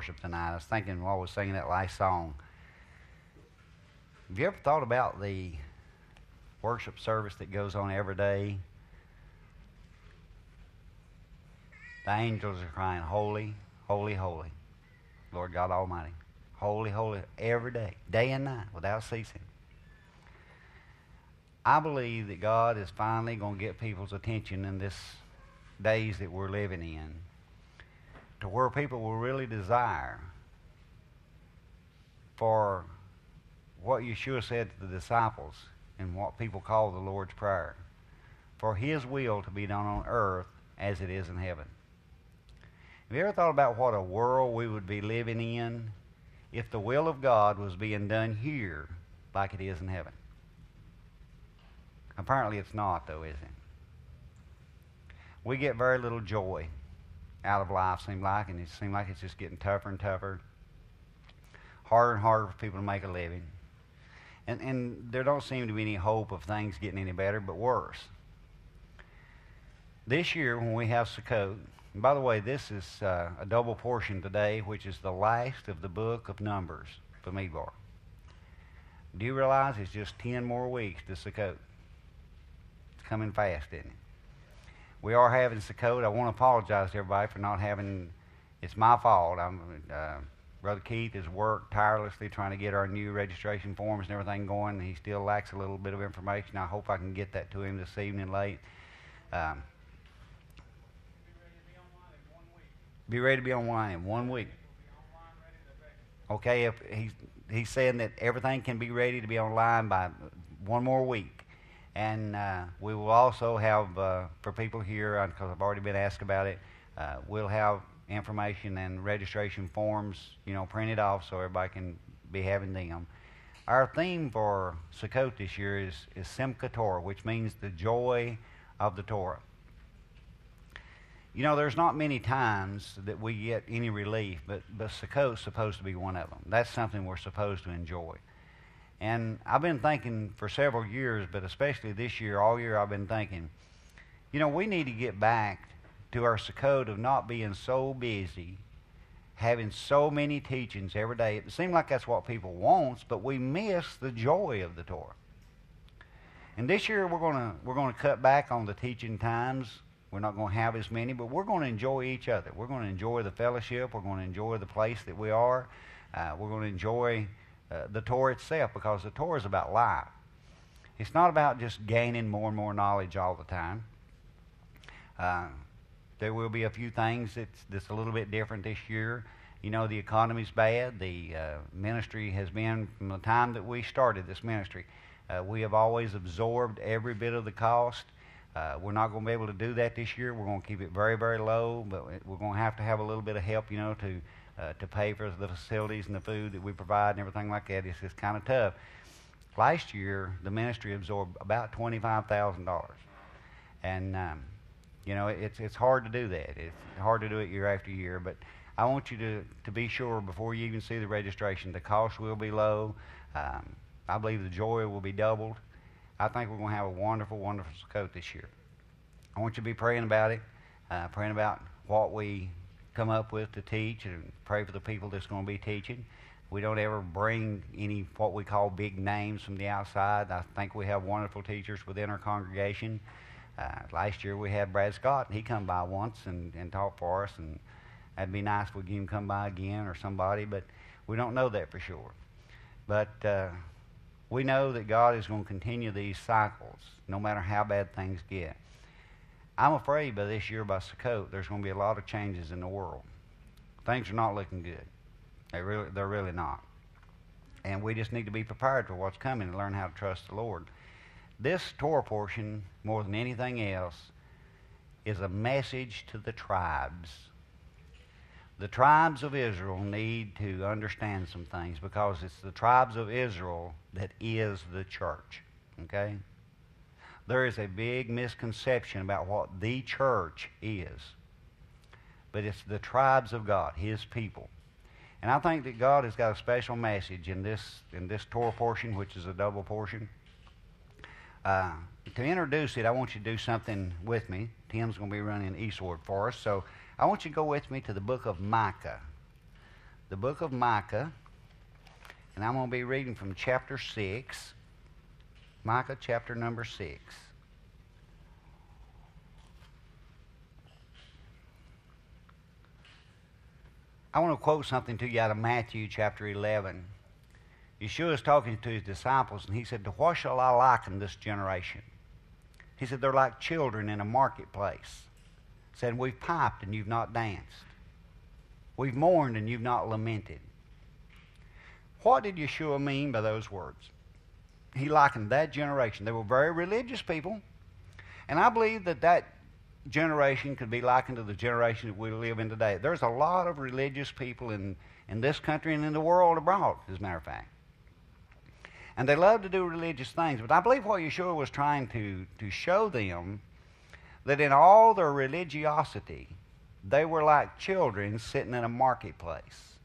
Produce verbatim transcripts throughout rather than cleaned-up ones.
worship tonight. I was thinking while I was singing that last song, have you ever thought about the worship service that goes on every day? The angels are crying, holy, holy, holy, Lord God Almighty. Holy, holy, every day, day and night, without ceasing. I believe that God is finally going to get people's attention in this days that we're living in, to where people will really desire for what Yeshua said to the disciples and what people call the Lord's Prayer, for His will to be done on earth as it is in heaven. Have you ever thought about what a world we would be living in if the will of God was being done here like it is in heaven? Apparently it's not, though, is it? We get very little joy out of life, seem like, and it seems like it's just getting tougher and tougher, harder and harder for people to make a living. And, and there don't seem to be any hope of things getting any better, but worse. This year, when we have Sukkot, and by the way, this is uh, a double portion today, which is the last of the book of Numbers for Midbar. Do you realize it's just ten more weeks to Sukkot? It's coming fast, isn't it? We are having Sukkot. I want to apologize to everybody for not having, it's my fault. I'm, uh, Brother Keith has worked tirelessly trying to get our new registration forms and everything going. He still lacks a little bit of information. I hope I can get that to him this evening late. Um, Be ready to be online in one week. Okay, if he's he's saying that everything can be ready to be online by one more week, and uh, we will also have uh, for people here, because I've already been asked about it, uh, we'll have information and registration forms, you know, printed off so everybody can be having them. Our theme for Sukkot this year is is Simchat Torah, which means the joy of the Torah. You know, there's not many times that we get any relief, but, but Sukkot's supposed to be one of them. That's something we're supposed to enjoy. And I've been thinking for several years, but especially this year, all year I've been thinking, you know, we need to get back to our Sukkot of not being so busy, having so many teachings every day. It seems like that's what people want, but we miss the joy of the Torah. And this year we're going to we're going to cut back on the teaching times. We're not going to have as many, but we're going to enjoy each other. We're going to enjoy the fellowship. We're going to enjoy the place that we are. Uh, we're going to enjoy uh, the Torah itself, because the Torah is about life. It's not about just gaining more and more knowledge all the time. Uh, there will be a few things that's, that's a little bit different this year. You know, the economy's bad. The uh, ministry has been, from the time that we started this ministry, uh, we have always absorbed every bit of the cost. Uh, we're not going to be able to do that this year. We're going to keep it very, very low, but we're going to have to have a little bit of help, you know, to uh, to pay for the facilities and the food that we provide and everything like that. It's just kind of tough. Last year, the ministry absorbed about twenty-five thousand dollars. And, um, you know, it's it's hard to do that. It's hard to do it year after year, but I want you to, to be sure before you even see the registration, the cost will be low. Um, I believe the joy will be doubled. I think we're going to have a wonderful, wonderful Sukkot this year. I want you to be praying about it, uh, praying about what we come up with to teach, and pray for the people that's going to be teaching. We don't ever bring any what we call big names from the outside. I think we have wonderful teachers within our congregation. Uh, last year we had Brad Scott, and he come by once and, and taught for us, and that'd be nice if we get him come by again or somebody, but we don't know that for sure. But uh, we know that God is going to continue these cycles, no matter how bad things get. I'm afraid by this year, by Sukkot, there's going to be a lot of changes in the world. Things are not looking good. They really, they're really not. And we just need to be prepared for what's coming and learn how to trust the Lord. This Torah portion, more than anything else, is a message to the tribes. The tribes of Israel need to understand some things, because it's the tribes of Israel that is the church. Okay? There is a big misconception about what the church is. But it's the tribes of God, His people. And I think that God has got a special message in this in this Torah portion, which is a double portion. Uh, to introduce it, I want you to do something with me. Tim's going to be running eastward for us, so I want you to go with me to the book of Micah. the book of Micah, and I'm going to be reading from chapter six. Micah chapter number six. I want to quote something to you out of Matthew chapter eleven. Yeshua is talking to his disciples, and he said, "To what shall I liken this generation?" He said, "They're like children in a marketplace, saying, we've piped and you've not danced. We've mourned and you've not lamented." What did Yeshua mean by those words? He likened that generation. They were very religious people, and I believe that that generation could be likened to the generation that we live in today. There's a lot of religious people in, in this country and in the world abroad, as a matter of fact. And they love to do religious things. But I believe what Yeshua was trying to, to show them, that in all their religiosity, they were like children sitting in a marketplace.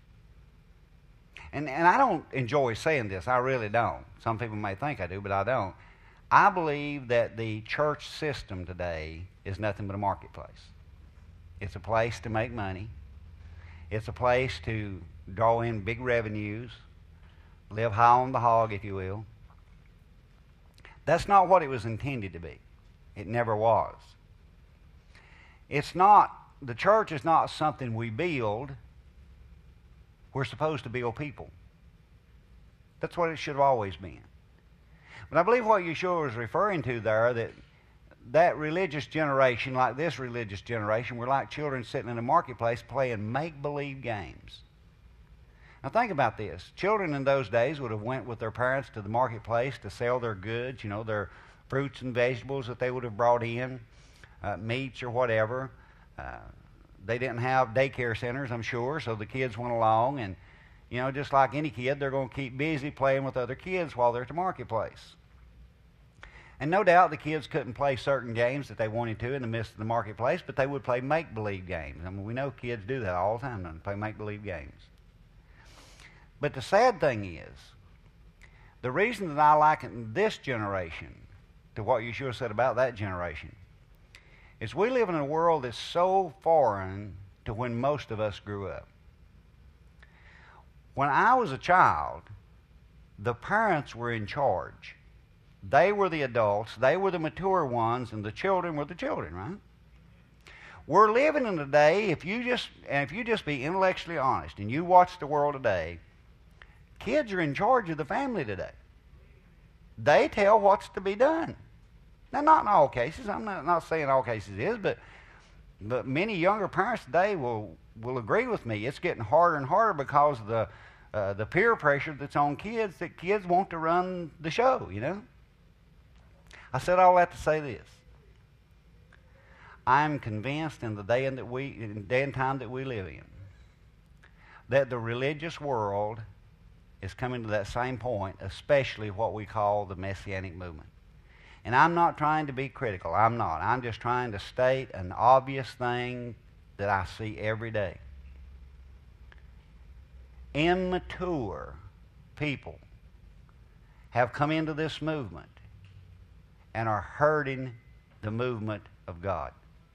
And, and I don't enjoy saying this. I really don't. Some people may think I do, but I don't. I believe that the church system today is nothing but a marketplace. It's a place to make money. It's a place to draw in big revenues, live high on the hog, if you will. That's not what it was intended to be. It never was. It's not, the church is not something we build. We're supposed to build people. That's what it should have always been. But I believe what Yeshua was referring to there, that that religious generation, like this religious generation, were like children sitting in a marketplace playing make-believe games. Now think about this. Children in those days would have went with their parents to the marketplace to sell their goods, you know, their fruits and vegetables that they would have brought in, uh, meats or whatever. Uh, they didn't have daycare centers, I'm sure, so the kids went along, and, you know, just like any kid, they're going to keep busy playing with other kids while they're at the marketplace. And no doubt the kids couldn't play certain games that they wanted to in the midst of the marketplace, but they would play make-believe games. I mean, we know kids do that all the time, they play make-believe games. But the sad thing is, the reason that I liken this generation to what Yeshua said about that generation is we live in a world that's so foreign to when most of us grew up. When I was a child, the parents were in charge. They were the adults, they were the mature ones, and the children were the children, right? We're living in a day, if you just, and if you just be intellectually honest and you watch the world today, kids are in charge of the family today. They tell what's to be done. Now, not in all cases. I'm not, not saying all cases is, but but many younger parents today will will agree with me. It's getting harder and harder because of the uh, the peer pressure that's on kids, that kids want to run the show, you know. I said all that to say this. I'm convinced in the day and that we in the day and time that we live in, that the religious world is coming to that same point, especially what we call the Messianic movement. And I'm not trying to be critical. I'm not. I'm just trying to state an obvious thing that I see every day. Immature people have come into this movement and are hurting the movement of God.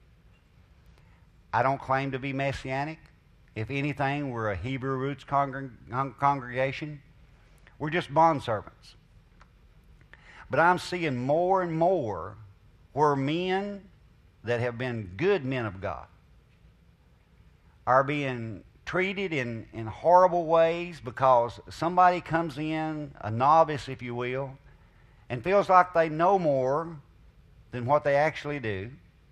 I don't claim to be Messianic. If anything, we're a Hebrew roots congreg- congregation. We're just bondservants. But I'm seeing more and more where men that have been good men of God are being treated in, in horrible ways because somebody comes in, a novice if you will, and feels like they know more than what they actually do.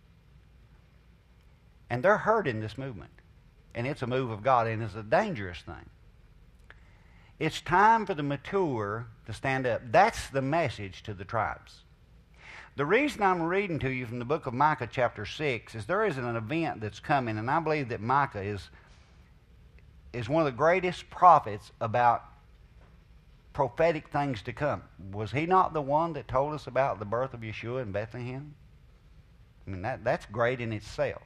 And they're hurting this movement. And it's a move of God, and it's a dangerous thing. It's time for the mature to stand up. That's the message to the tribes. The reason I'm reading to you from the book of Micah chapter six is there is an event that's coming, and I believe that Micah is, is one of the greatest prophets about prophetic things to come. Was he not the one that told us about the birth of Yeshua in Bethlehem? I mean, that, that's great in itself.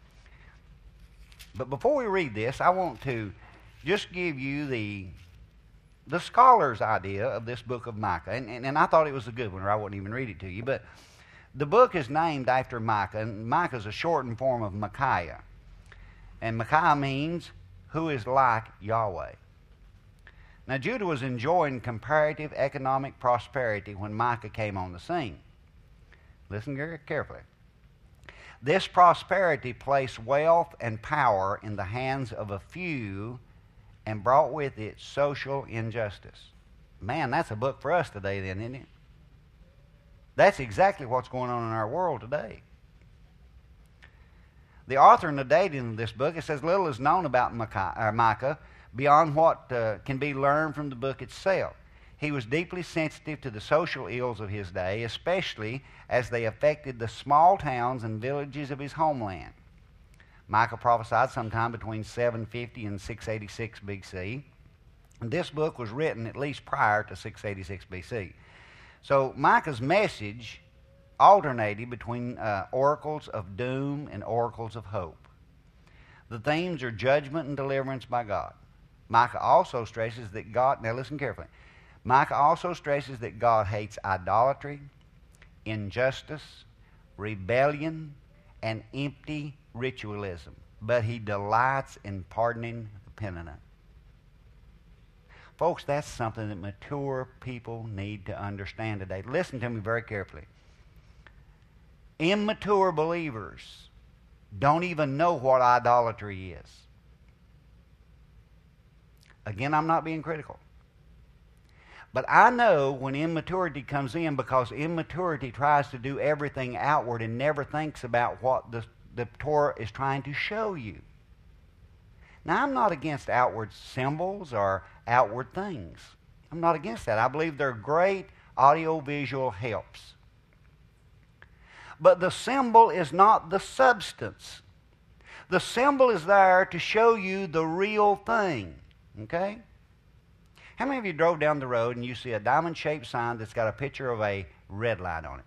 But before we read this, I want to just give you the the scholar's idea of this book of Micah. And, and, and I thought it was a good one, or I wouldn't even read it to you. But the book is named after Micah, and Micah is a shortened form of Micaiah. And Micaiah means who is like Yahweh. Now, Judah was enjoying comparative economic prosperity when Micah came on the scene. Listen very carefully. This prosperity placed wealth and power in the hands of a few and brought with it social injustice. Man, that's a book for us today then, isn't it? That's exactly what's going on in our world today. The author and the dating of this book, it says little is known about Micah, Micah beyond what uh, can be learned from the book itself. He was deeply sensitive to the social ills of his day, especially as they affected the small towns and villages of his homeland. Micah prophesied sometime between seven fifty and six eighty-six B C. And this book was written at least prior to six eighty-six B C. So Micah's message alternated between uh, oracles of doom and oracles of hope. The themes are judgment and deliverance by God. Micah also stresses that God, now listen carefully, Micah also stresses that God hates idolatry, injustice, rebellion, and empty ritualism, but he delights in pardoning the penitent. Folks, that's something that mature people need to understand today. Listen to me very carefully. Immature believers don't even know what idolatry is. Again, I'm not being critical. But I know when immaturity comes in, because immaturity tries to do everything outward and never thinks about what the, the Torah is trying to show you. Now, I'm not against outward symbols or outward things. I'm not against that. I believe they're great audiovisual helps. But the symbol is not the substance. The symbol is there to show you the real thing. Okay? How many of you drove down the road and you see a diamond-shaped sign that's got a picture of a red light on it?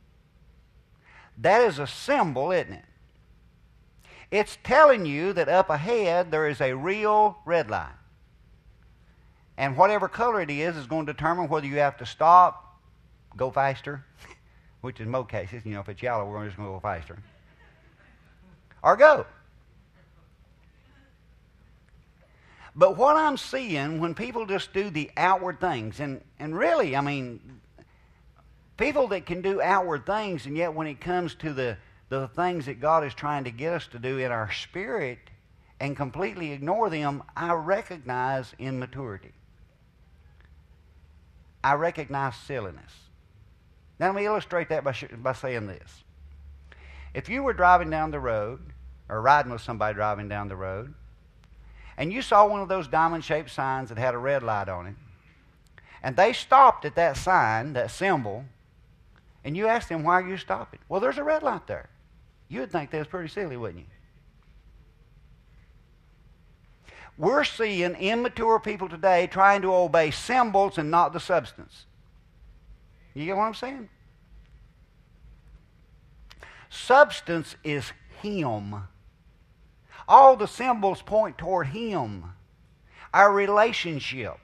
That is a symbol, isn't it? It's telling you that up ahead there is a real red light. And whatever color it is is going to determine whether you have to stop, go faster, which in most cases, you know, if it's yellow, we're just going to go faster, or go. But what I'm seeing when people just do the outward things, and, and really, I mean, people that can do outward things, and yet when it comes to the, the things that God is trying to get us to do in our spirit and completely ignore them, I recognize immaturity. I recognize silliness. Now let me illustrate that by, sh- by saying this. If you were driving down the road, or riding with somebody driving down the road, and you saw one of those diamond-shaped signs that had a red light on it, and they stopped at that sign, that symbol, and you asked them, why are you stopping? Well, there's a red light there. You would think that was pretty silly, wouldn't you? We're seeing immature people today trying to obey symbols and not the substance. You get what I'm saying? Substance is Him. All the symbols point toward Him, our relationship.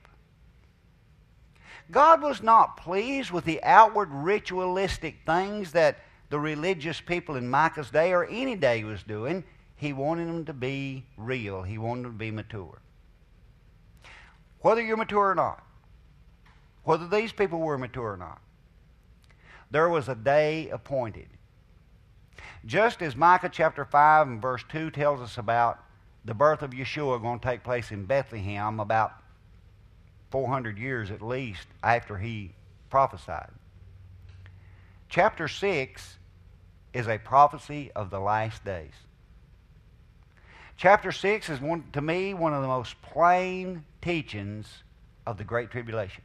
God was not pleased with the outward ritualistic things that the religious people in Micah's day or any day was doing. He wanted them to be real. He wanted them to be mature. Whether you're mature or not, whether these people were mature or not, there was a day appointed. Just as Micah chapter five and verse two tells us about the birth of Yeshua going to take place in Bethlehem about four hundred years at least after he prophesied. Chapter six is a prophecy of the last days. Chapter six is, one, to me, one of the most plain teachings of the Great Tribulation.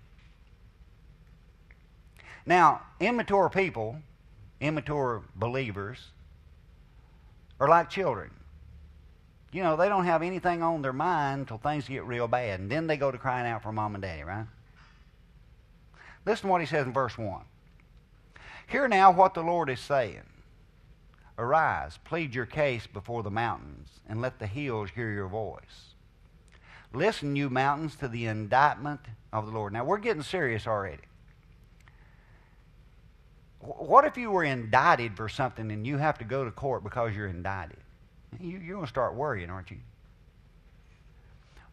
Now, immature people, immature believers, are like children. You know, they don't have anything on their mind until things get real bad, and then they go to crying out for mom and daddy, right? Listen to what he says in verse one. Hear now what the Lord is saying. Arise, plead your case before the mountains, and let the hills hear your voice. Listen, you mountains, to the indictment of the Lord. Now, we're getting serious already. What if you were indicted for something and you have to go to court because you're indicted? You, you're going to start worrying, aren't you?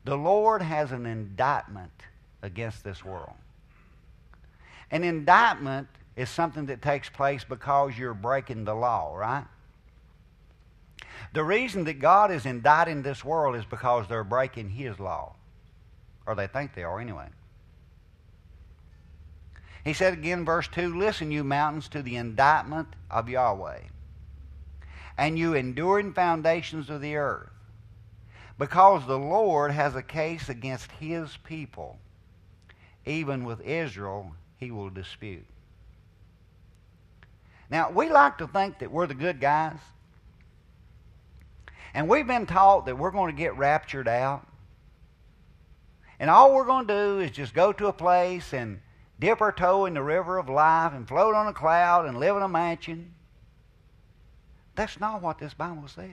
The Lord has an indictment against this world. An indictment is something that takes place because you're breaking the law, right? The reason that God is indicting this world is because they're breaking His law. Or they think they are anyway. He said again, verse two, listen, you mountains, to the indictment of Yahweh, and you enduring foundations of the earth, because the Lord has a case against His people. Even with Israel He will dispute. Now, we like to think that we're the good guys. And we've been taught that we're going to get raptured out. And all we're going to do is just go to a place and dip our toe in the river of life and float on a cloud and live in a mansion. That's not what this Bible says.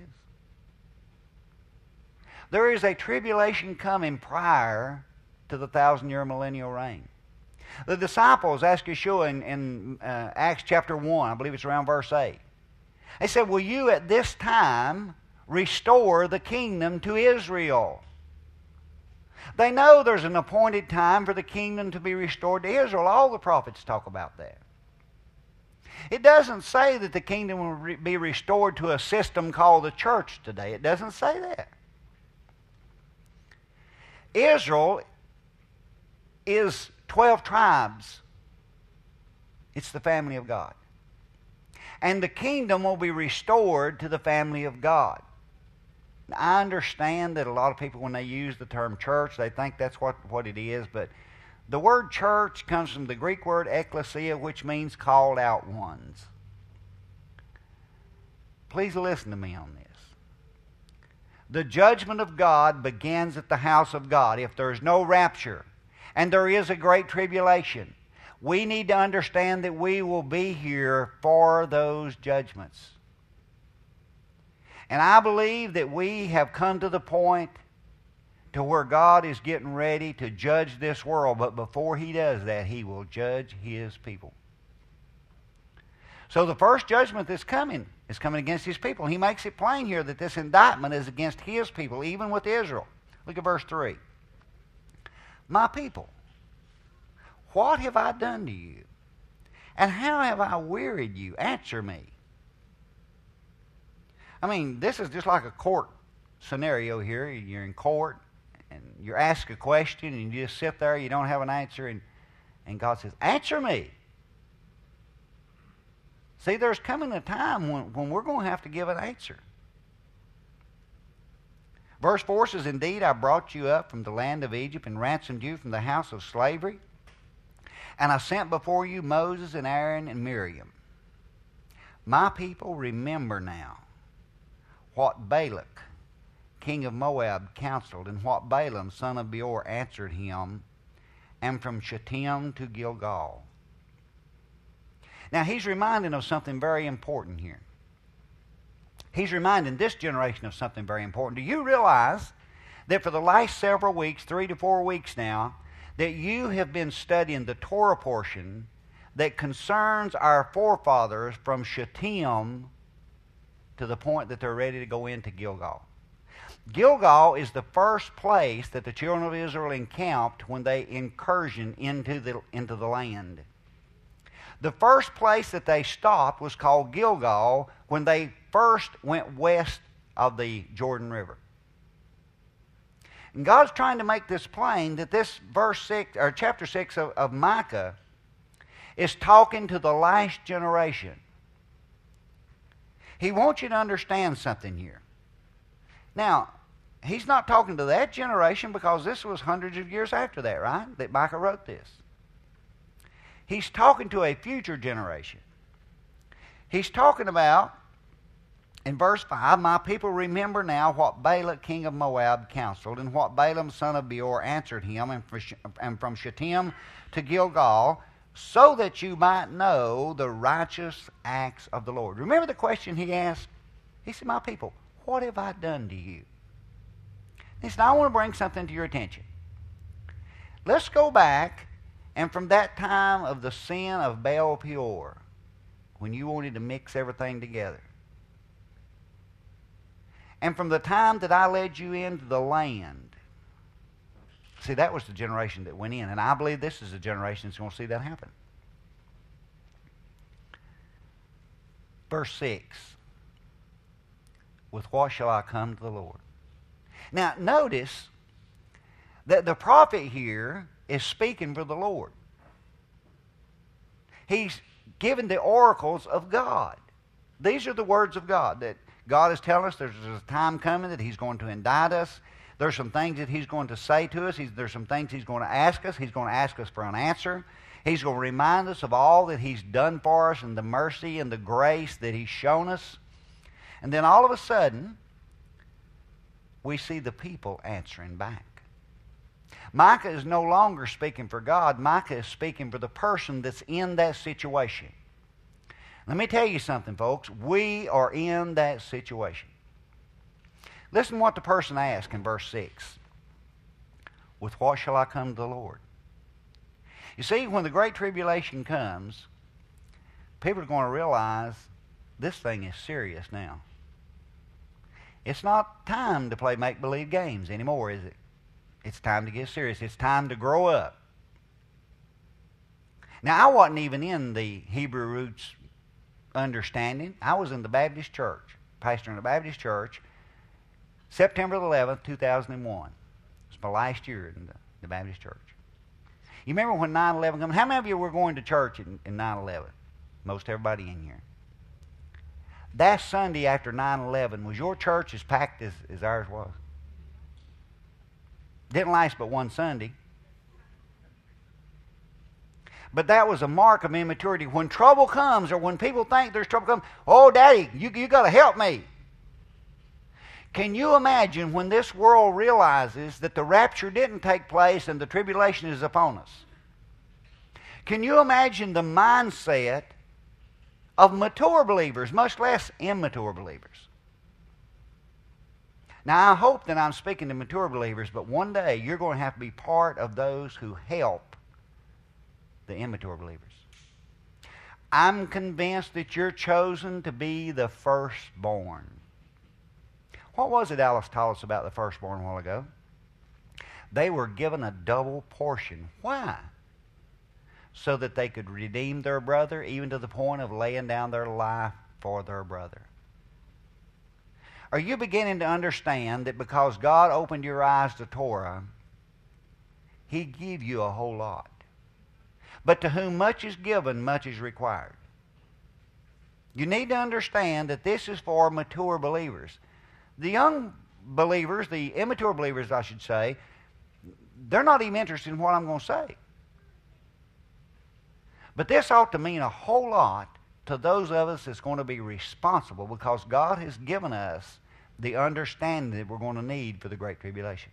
There is a tribulation coming prior to the thousand-year millennial reign. The disciples asked Yeshua in, in uh, Acts chapter one, I believe it's around verse eight. They said, will you at this time restore the kingdom to Israel? They know there's an appointed time for the kingdom to be restored to Israel. All the prophets talk about that. It doesn't say that the kingdom will re- be restored to a system called the church today. It doesn't say that. Israel is twelve tribes. It's the family of God. And the kingdom will be restored to the family of God. Now, I understand that a lot of people, when they use the term church, they think that's what, what it is, but the word church comes from the Greek word ekklesia, which means called out ones. Please listen to me on this. The judgment of God begins at the house of God. If there is no rapture, and there is a great tribulation, we need to understand that we will be here for those judgments. And I believe that we have come to the point to where God is getting ready to judge this world. But before He does that, He will judge His people. So the first judgment that's coming is coming against His people. He makes it plain here that this indictment is against His people, even with Israel. Look at verse three. My people, what have I done to you? And how have I wearied you? Answer me. I mean, this is just like a court scenario here. You're in court, and you're asked a question, and you just sit there, you don't have an answer, and, and God says, answer me. See, there's coming a time when, when we're going to have to give an answer. Verse four says, indeed, I brought you up from the land of Egypt and ransomed you from the house of slavery. And I sent before you Moses and Aaron and Miriam. My people, remember now what Balak, king of Moab, counseled, and what Balaam, son of Beor, answered him, and from Shittim to Gilgal. Now, he's reminding of something very important here. He's reminding this generation of something very important. Do you realize that for the last several weeks, three to four weeks now, that you have been studying the Torah portion that concerns our forefathers from Shittim to the point that they're ready to go into Gilgal? Gilgal is the first place that the children of Israel encamped when they incursioned into the, into the land. The first place that they stopped was called Gilgal when they first went west of the Jordan River. And God's trying to make this plain that this verse six or chapter six of, of Micah is talking to the last generation. He wants you to understand something here. Now, he's not talking to that generation because this was hundreds of years after that, right? That Micah wrote this. He's talking to a future generation. He's talking about, in verse five, my people, remember now what Balak, king of Moab, counseled, and what Balaam, son of Beor, answered him, and from Shittim to Gilgal, so that you might know the righteous acts of the Lord. Remember the question he asked? He said, my people, what have I done to you? He said, I want to bring something to your attention. Let's go back, and from that time of the sin of Baal Peor, when you wanted to mix everything together, and from the time that I led you into the land See, that was the generation that went in, and I believe this is the generation that's going to see that happen. Verse six. With what shall I come to the Lord? Now, notice that the prophet here is speaking for the Lord. He's given the oracles of God. These are the words of God, that God is telling us there's a time coming that He's going to indict us. There's some things that He's going to say to us. He's, there's some things He's going to ask us. He's going to ask us for an answer. He's going to remind us of all that He's done for us and the mercy and the grace that He's shown us. And then all of a sudden, we see the people answering back. Micah is no longer speaking for God. Micah is speaking for the person that's in that situation. Let me tell you something, folks. We are in that situation. Listen to what the person asked in verse six. With what shall I come to the Lord? You see, when the Great Tribulation comes, people are going to realize this thing is serious now. It's not time to play make-believe games anymore, is it? It's time to get serious. It's time to grow up. Now, I wasn't even in the Hebrew roots understanding. I was in the Baptist church, pastor in the Baptist church, September eleventh, two thousand one. It's my last year in the, the Baptist church. You remember when nine eleven came? How many of you were going to church in, in nine eleven? Most everybody in here. That Sunday after nine eleven, was your church as packed as, as ours was? Didn't last but one Sunday. But that was a mark of immaturity. When trouble comes, or when people think there's trouble coming, oh, Daddy, you, you got to help me. Can you imagine when this world realizes that the rapture didn't take place and the tribulation is upon us? Can you imagine the mindset of mature believers, much less immature believers? Now, I hope that I'm speaking to mature believers, but one day you're going to have to be part of those who help the immature believers. I'm convinced that you're chosen to be the firstborn. What was it Alice taught us about the firstborn a while ago? They were given a double portion. Why? So that they could redeem their brother, even to the point of laying down their life for their brother. Are you beginning to understand that because God opened your eyes to Torah, He gave you a whole lot? But to whom much is given, much is required. You need to understand that this is for mature believers. The young believers, the immature believers, I should say, they're not even interested in what I'm going to say. But this ought to mean a whole lot to those of us that's going to be responsible, because God has given us the understanding that we're going to need for the Great Tribulation.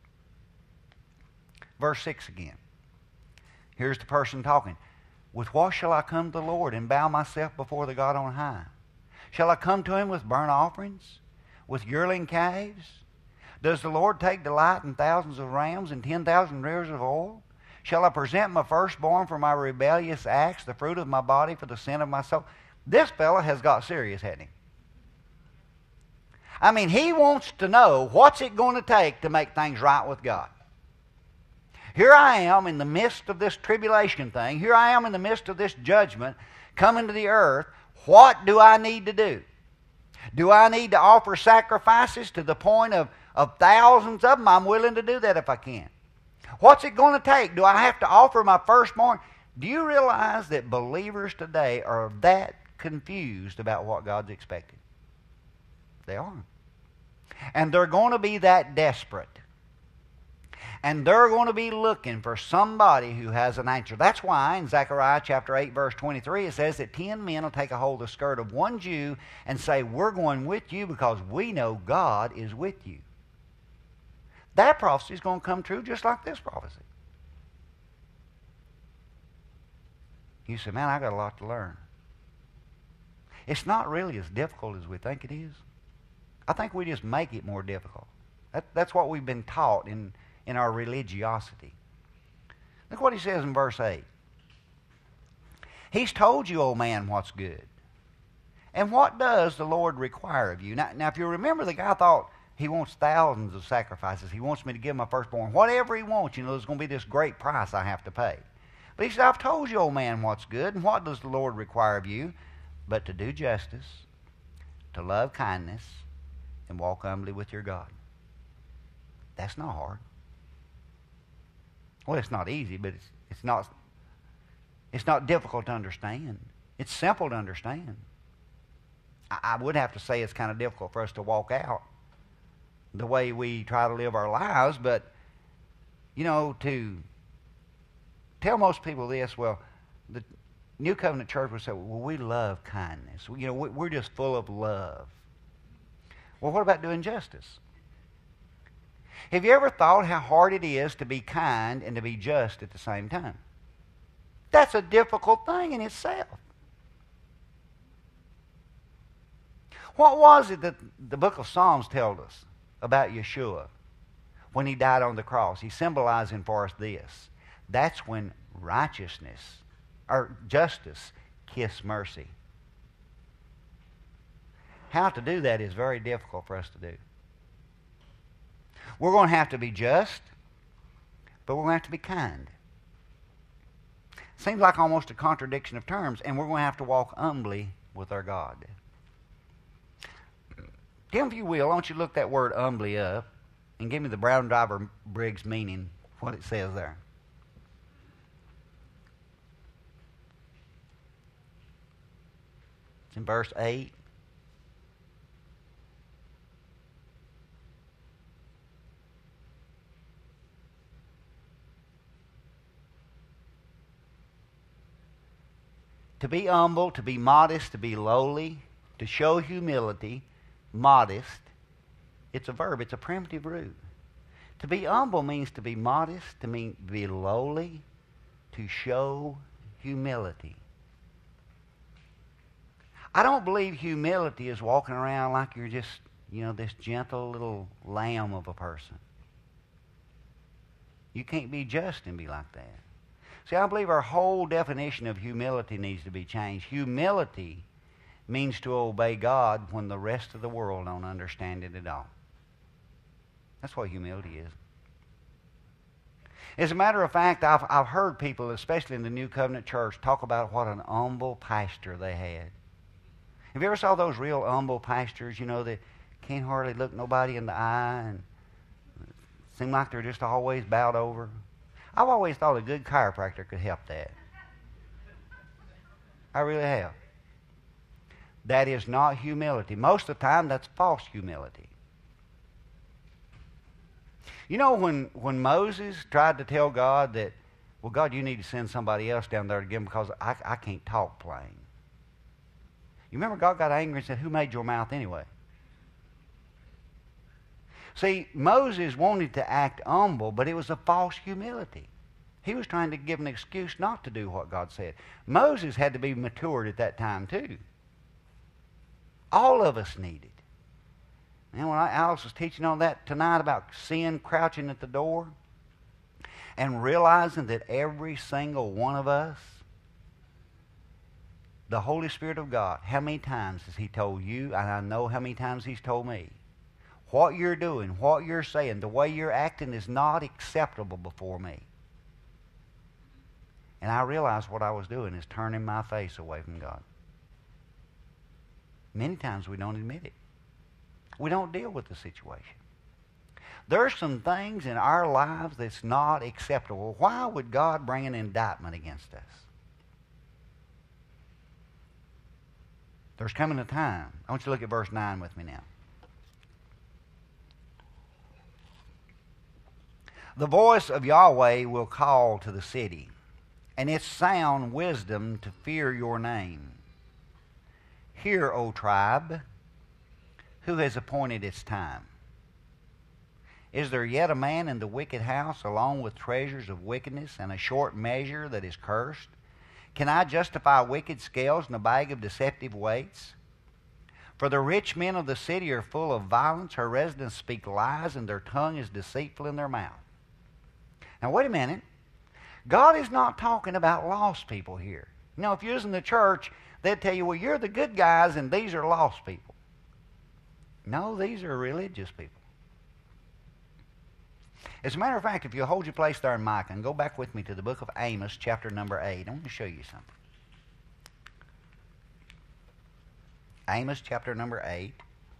Verse six again. Here's the person talking. With what shall I come to the Lord and bow myself before the God on high? Shall I come to Him with burnt offerings, with yearling calves? Does the Lord take delight in thousands of rams and ten thousand rivers of oil? Shall I present my firstborn for my rebellious acts, the fruit of my body for the sin of my soul? This fella has got serious, hasn't he? I mean, he wants to know what's it going to take to make things right with God. Here I am in the midst of this tribulation thing. Here I am in the midst of this judgment coming to the earth. What do I need to do? Do I need to offer sacrifices to the point of, of thousands of them? I'm willing to do that if I can. What's it going to take? Do I have to offer my firstborn? Do you realize that believers today are that confused about what God's expecting? They are. And they're going to be that desperate. And they're going to be looking for somebody who has an answer. That's why in Zechariah chapter eight, verse twenty-three, it says that ten men will take a hold of the skirt of one Jew and say, we're going with you because we know God is with you. That prophecy is going to come true just like this prophecy. You say, man, I got a lot to learn. It's not really as difficult as we think it is. I think we just make it more difficult. That, that's what we've been taught in, in our religiosity. Look what he says in verse eight. He's told you, O man, what's good. And what does the Lord require of you? Now, now if you remember, the guy thought He wants thousands of sacrifices. He wants me to give my firstborn. Whatever he wants, you know, there's going to be this great price I have to pay. But he said, I've told you, old man, what's good, and what does the Lord require of you? But to do justice, to love kindness, and walk humbly with your God. That's not hard. Well, it's not easy, but it's, it's not it's not difficult to understand. It's simple to understand. I, I would have to say it's kind of difficult for us to walk out the way we try to live our lives, but, you know, to tell most people this, well, the New Covenant Church would say, well, we love kindness. You know, we're just full of love. Well, what about doing justice? Have you ever thought how hard it is to be kind and to be just at the same time? That's a difficult thing in itself. What was it that the book of Psalms tells us about Yeshua when he died on the cross? He's symbolizing for us this. That's when righteousness, or justice, kiss mercy. How to do that is very difficult for us to do. We're going to have to be just, but we're going to have to be kind. Seems like almost a contradiction of terms, and we're going to have to walk humbly with our God. Tim, if you will, why don't you look that word humbly up and give me the Brown Driver Briggs meaning, what it says there. It's in verse eight. To be humble, to be modest, to be lowly, to show humility, modest. It's a verb. It's a primitive root. To be humble means to be modest, to mean to be lowly, to show humility. I don't believe humility is walking around like you're just, you know, this gentle little lamb of a person. You can't be just and be like that. See, I believe our whole definition of humility needs to be changed. Humility means to obey God when the rest of the world don't understand it at all. That's what humility is. As a matter of fact, I've, I've heard people, especially in the New Covenant Church, talk about what an humble pastor they had. Have you ever saw those real humble pastors, you know, that can't hardly look nobody in the eye and seem like they're just always bowed over? I've always thought a good chiropractor could help that. I really have. That is not humility. Most of the time, that's false humility. You know, when, when Moses tried to tell God that, well, God, you need to send somebody else down there to get him because I, I can't talk plain. You remember God got angry and said, who made your mouth anyway? See, Moses wanted to act humble, but it was a false humility. He was trying to give an excuse not to do what God said. Moses had to be matured at that time too. All of us needed. And when I, Alice was teaching on that tonight about sin crouching at the door and realizing that every single one of us, the Holy Spirit of God, how many times has He told you, and I know how many times He's told me, what you're doing, what you're saying, the way you're acting is not acceptable before me. And I realized what I was doing is turning my face away from God. Many times we don't admit it. We don't deal with the situation. There's some things in our lives that's not acceptable. Why would God bring an indictment against us? There's coming a time. I want you to look at verse nine with me now. The voice of Yahweh will call to the city, and its sound wisdom to fear your name. Hear, O tribe, who has appointed its time? Is there yet a man in the wicked house, along with treasures of wickedness, and a short measure that is cursed? Can I justify wicked scales in a bag of deceptive weights? For the rich men of the city are full of violence. Her residents speak lies, and their tongue is deceitful in their mouth. Now, wait a minute. God is not talking about lost people here. You know, if you was in the church, they'd tell you, well, you're the good guys, and these are lost people. No, these are religious people. As a matter of fact, if you'll hold your place there in Micah and go back with me to the book of Amos, chapter number eight, I want to show you something. Amos, chapter number eight.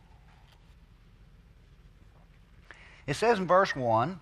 It says in verse one,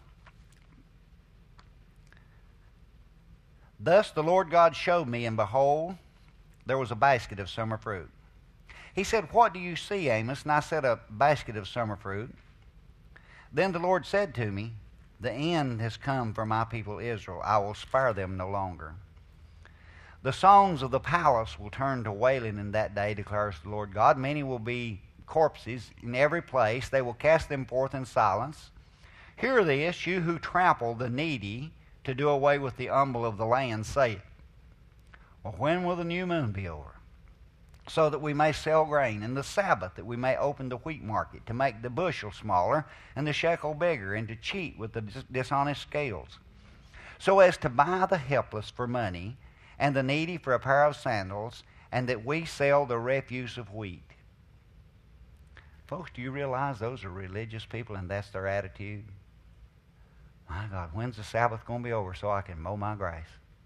"Thus the Lord God showed me, and behold, there was a basket of summer fruit." He said, "What do you see, Amos?" And I said, "A basket of summer fruit." Then the Lord said to me, "The end has come for my people Israel. I will spare them no longer. The songs of the palace will turn to wailing in that day, declares the Lord God. Many will be corpses in every place. They will cast them forth in silence. Hear this, you who trample the needy to do away with the humble of the land, say it. Well, when will the new moon be over? So that we may sell grain, and the Sabbath, that we may open the wheat market, to make the bushel smaller and the shekel bigger, and to cheat with the dis- dishonest scales, so as to buy the helpless for money, and the needy for a pair of sandals, and that we sell the refuse of wheat." Folks, do you realize those are religious people and that's their attitude? My God, when's the Sabbath going to be over so I can mow my grass?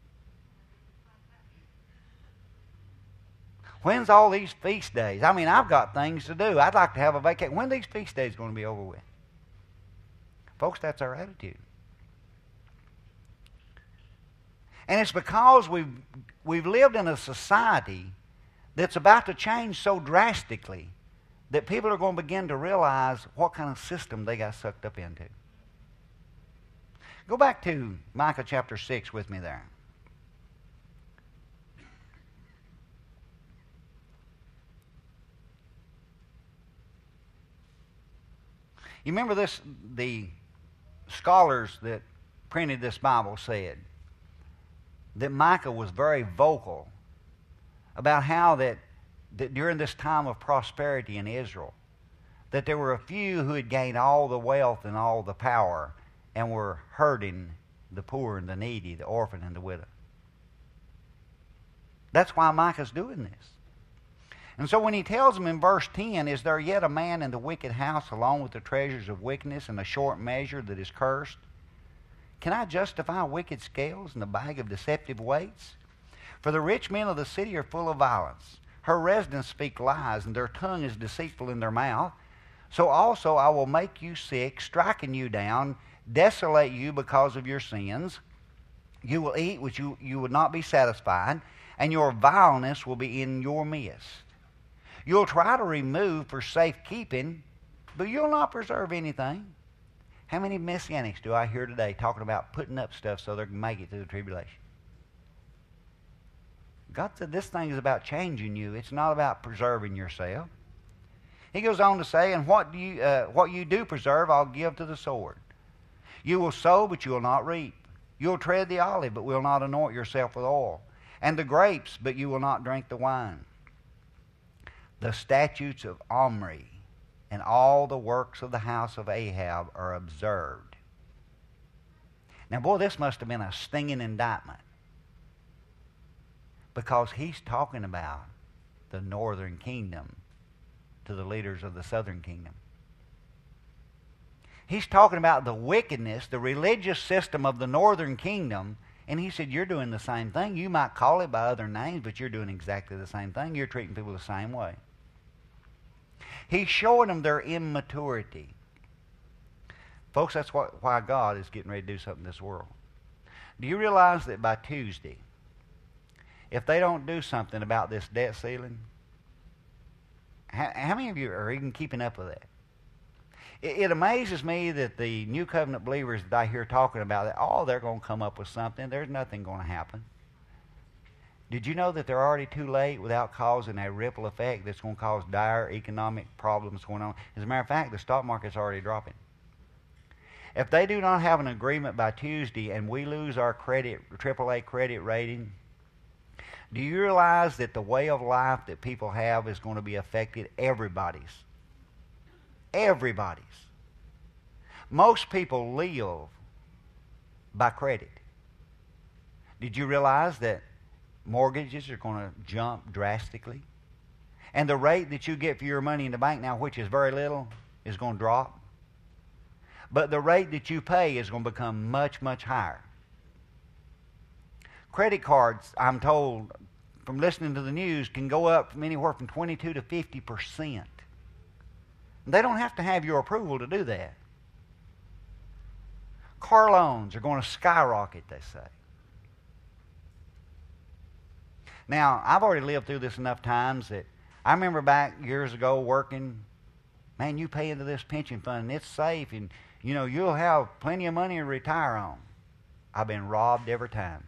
When's all these feast days? I mean, I've got things to do. I'd like to have a vacation. When are these feast days going to be over with? Folks, that's our attitude. And it's because we've, we've lived in a society that's about to change so drastically that people are going to begin to realize what kind of system they got sucked up into. Go back to Micah chapter six with me there. You remember this, the scholars that printed this Bible said that Micah was very vocal about how that, that during this time of prosperity in Israel, that there were a few who had gained all the wealth and all the power and were hurting the poor and the needy, the orphan and the widow. That's why Micah's doing this. And so when he tells them in verse ten, "Is there yet a man in the wicked house along with the treasures of wickedness and a short measure that is cursed? Can I justify wicked scales and a bag of deceptive weights? For the rich men of the city are full of violence. Her residents speak lies, and their tongue is deceitful in their mouth. So also I will make you sick, striking you down, desolate you because of your sins. You will eat which you, you would not be satisfied, and your vileness will be in your midst. You'll try to remove for safekeeping, but you'll not preserve anything." How many messianics do I hear today talking about putting up stuff so they can make it through the tribulation? God said this thing is about changing you. It's not about preserving yourself. He goes on to say, "And what do you uh, what you do preserve, I'll give to the sword. You will sow, but you will not reap. You'll tread the olive, but will not anoint yourself with oil, and the grapes, but you will not drink the wine. The statutes of Omri and all the works of the house of Ahab are observed." Now, boy, this must have been a stinging indictment, because he's talking about the northern kingdom to the leaders of the southern kingdom. He's talking about the wickedness, the religious system of the northern kingdom, and he said, you're doing the same thing. You might call it by other names, but you're doing exactly the same thing. You're treating people the same way. He's showing them their immaturity. Folks, that's what, why God is getting ready to do something in this world. Do you realize that by Tuesday, if they don't do something about this debt ceiling, how, how many of you are even keeping up with that? It, it amazes me that the New Covenant believers that I hear talking about it, oh, they're going to come up with something. There's nothing going to happen. Did you know that they're already too late without causing a ripple effect that's going to cause dire economic problems going on? As a matter of fact, the stock market's already dropping. If they do not have an agreement by Tuesday and we lose our credit, triple A credit rating, do you realize that the way of life that people have is going to be affected? Everybody's. Everybody's. Most people live by credit. Did you realize that mortgages are going to jump drastically? And the rate that you get for your money in the bank now, which is very little, is going to drop? but the rate that you pay is going to become much, much higher. Credit cards, I'm told, from listening to the news, can go up from anywhere from twenty-two to fifty percent. They don't have to have your approval to do that. Car loans are going to skyrocket, they say. Now, I've already lived through this enough times that I remember back years ago working, man, you pay into this pension fund and it's safe and, you know, you'll have plenty of money to retire on. I've been robbed every time.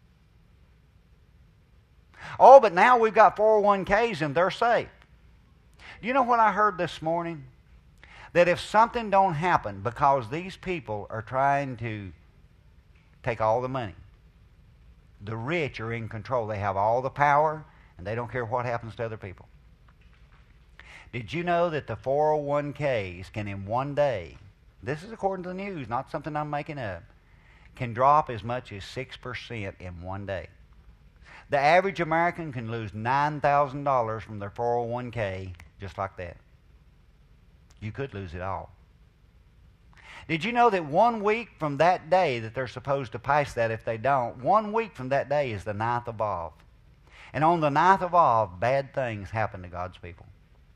Oh, but now we've got four oh one k's and they're safe. Do you know what I heard this morning? That if something don't happen because these people are trying to take all the money, the rich are in control. They have all the power and they don't care what happens to other people. Did you know that the four oh one k's can in one day, this is according to the news, not something I'm making up, can drop as much as six percent in one day? The average American can lose nine thousand dollars from their four oh one k just like that. You could lose it all. Did you know that one week from that day that they're supposed to pass that if they don't, one week from that day is the ninth of Av. And on the ninth of Av, bad things happen to God's people.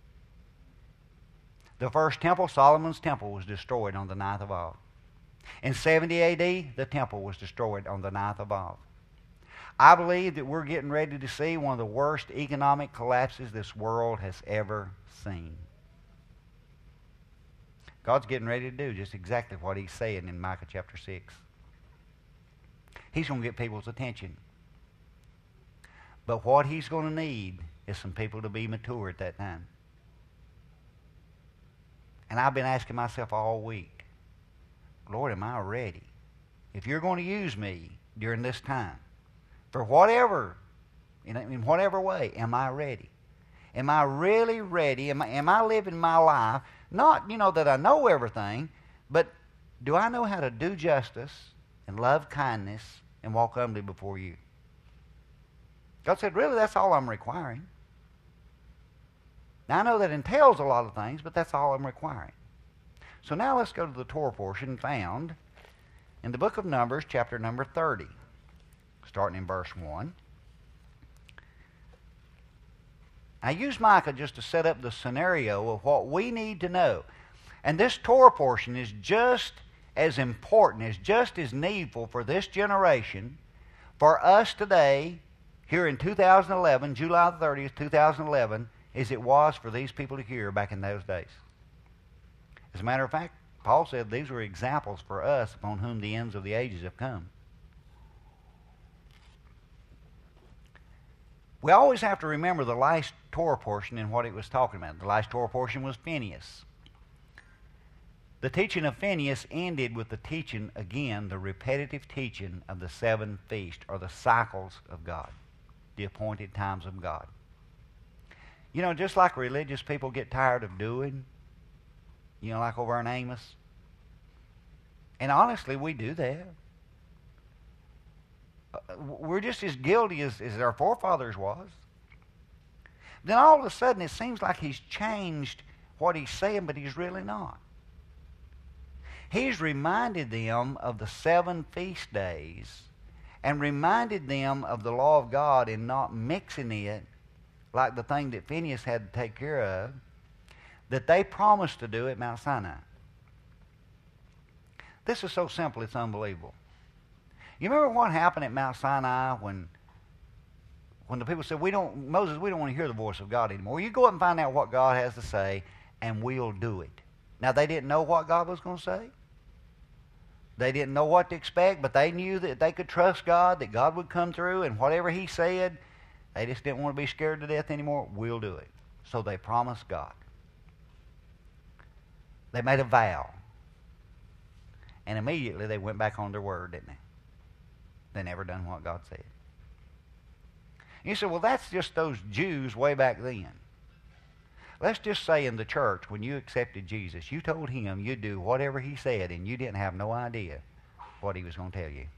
The first temple, Solomon's temple, was destroyed on the ninth of Av. In seventy A D, the temple was destroyed on the ninth of Av. I believe that we're getting ready to see one of the worst economic collapses this world has ever seen. God's getting ready to do just exactly what He's saying in Micah chapter six. He's going to get people's attention. But what He's going to need is some people to be mature at that time. And I've been asking myself all week, Lord, am I ready? If you're going to use me during this time, for whatever, in, in whatever way, am I ready? Am I really ready? Am I, am I living my life? Not, you know, that I know everything, but do I know how to do justice and love kindness and walk humbly before you? God said, really, that's all I'm requiring. Now, I know that entails a lot of things, but that's all I'm requiring. So now let's go to the Torah portion found in the book of Numbers, chapter number thirty, starting in verse one. I use Micah just to set up the scenario of what we need to know. And this Torah portion is just as important, is just as needful for this generation, for us today, here in two thousand eleven, July thirtieth, two thousand eleven, as it was for these people to hear back in those days. As a matter of fact, Paul said these were examples for us upon whom the ends of the ages have come. We always have to remember the last Torah portion and what it was talking about. The last Torah portion was Phinehas. The teaching of Phinehas ended with the teaching, again, the repetitive teaching of the seven feasts, or the cycles of God, the appointed times of God. You know, just like religious people get tired of doing, you know, like over in Amos. And honestly, we do that. We're just as guilty as, as our forefathers was. Then all of a sudden it seems like He's changed what He's saying, but He's really not. He's reminded them of the seven feast days and reminded them of the law of God and not mixing it like the thing that Phinehas had to take care of, that they promised to do at Mount Sinai. This is so simple, it's unbelievable. You remember what happened at Mount Sinai when when the people said, "We don't, Moses, we don't want to hear the voice of God anymore. You go up and find out what God has to say, and we'll do it." Now, they didn't know what God was going to say. They didn't know what to expect, but they knew that they could trust God, that God would come through, and whatever He said, they just didn't want to be scared to death anymore. We'll do it. So they promised God. They made a vow. And immediately they went back on their word, didn't they? They never done what God said. You say, well, that's just those Jews way back then. Let's just say in the church, when you accepted Jesus, you told Him you'd do whatever He said, and you didn't have no idea what He was going to tell you.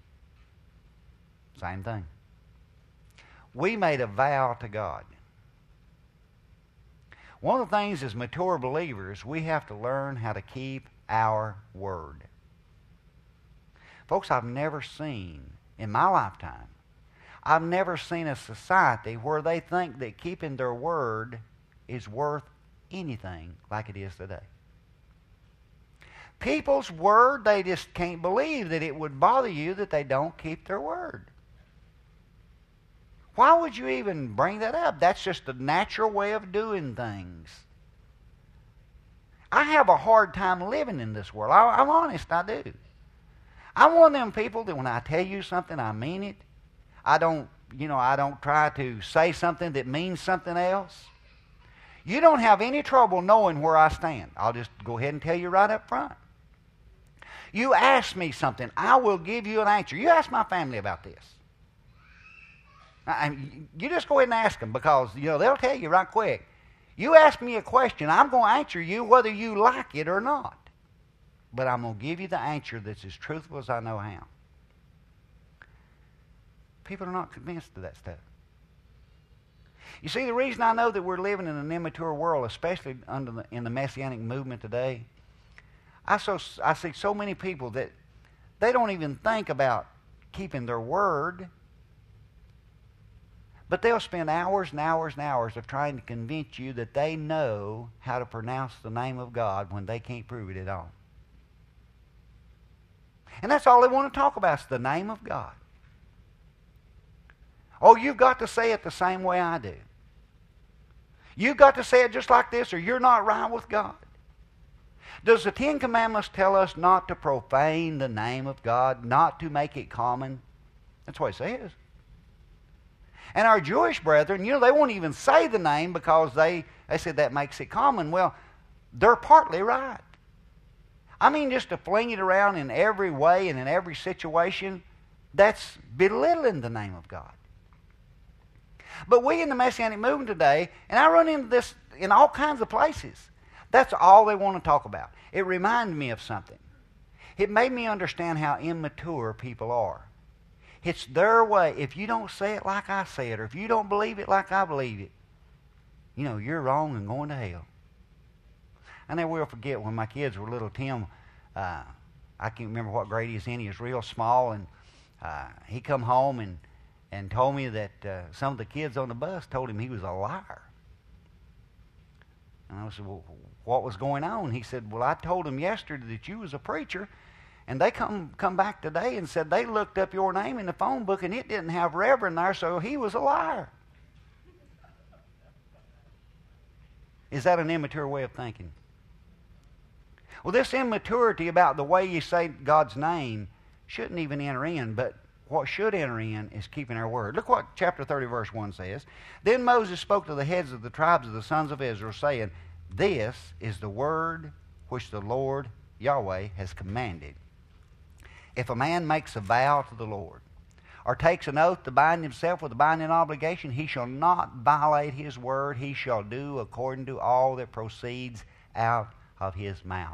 Same thing. We made a vow to God. One of the things as mature believers, we have to learn how to keep our word. Folks, I've never seen, in my lifetime, I've never seen a society where they think that keeping their word is worth anything like it is today. People's word, they just can't believe that it would bother you that they don't keep their word. Why would you even bring that up? That's just a natural way of doing things. I have a hard time living in this world. I, I'm honest, I do. I'm one of them people that when I tell you something, I mean it. I don't, you know, I don't try to say something that means something else. You don't have any trouble knowing where I stand. I'll just go ahead and tell you right up front. You ask me something, I will give you an answer. You ask my family about this. I, you just go ahead and ask them because, you know, they'll tell you right quick. You ask me a question, I'm going to answer you whether you like it or not. But I'm going to give you the answer that's as truthful as I know how. People are not convinced of that stuff. You see, the reason I know that we're living in an immature world, especially under the, in the Messianic movement today, I, so, I see so many people that they don't even think about keeping their word, but they'll spend hours and hours and hours of trying to convince you that they know how to pronounce the name of God when they can't prove it at all. And that's all they want to talk about is the name of God. Oh, you've got to say it the same way I do. You've got to say it just like this or you're not right with God. Does the Ten Commandments tell us not to profane the name of God, not to make it common? That's what it says. And our Jewish brethren, you know, they won't even say the name because they, they said that makes it common. Well, they're partly right. I mean, just to fling it around in every way and in every situation, that's belittling the name of God. But we in the Messianic movement today, and I run into this in all kinds of places, that's all they want to talk about. It reminded me of something. It made me understand how immature people are. It's their way. If you don't say it like I say it, or if you don't believe it like I believe it, you know, you're wrong and going to hell. I never will forget when my kids were little. Tim, uh, I can't remember what grade he's in. He was real small, and uh, he come home and, and told me that uh, some of the kids on the bus told him he was a liar. And I said, well, what was going on? He said, well, I told them yesterday that you was a preacher, and they come come back today and said they looked up your name in the phone book, and it didn't have Reverend there, so he was a liar. Is that an immature way of thinking? Well, this immaturity about the way you say God's name shouldn't even enter in, but what should enter in is keeping our word. Look what chapter thirty, verse one says. Then Moses spoke to the heads of the tribes of the sons of Israel, saying, this is the word which the Lord Yahweh has commanded. If a man makes a vow to the Lord, or takes an oath to bind himself with a binding obligation, he shall not violate his word. He shall do according to all that proceeds out of his mouth.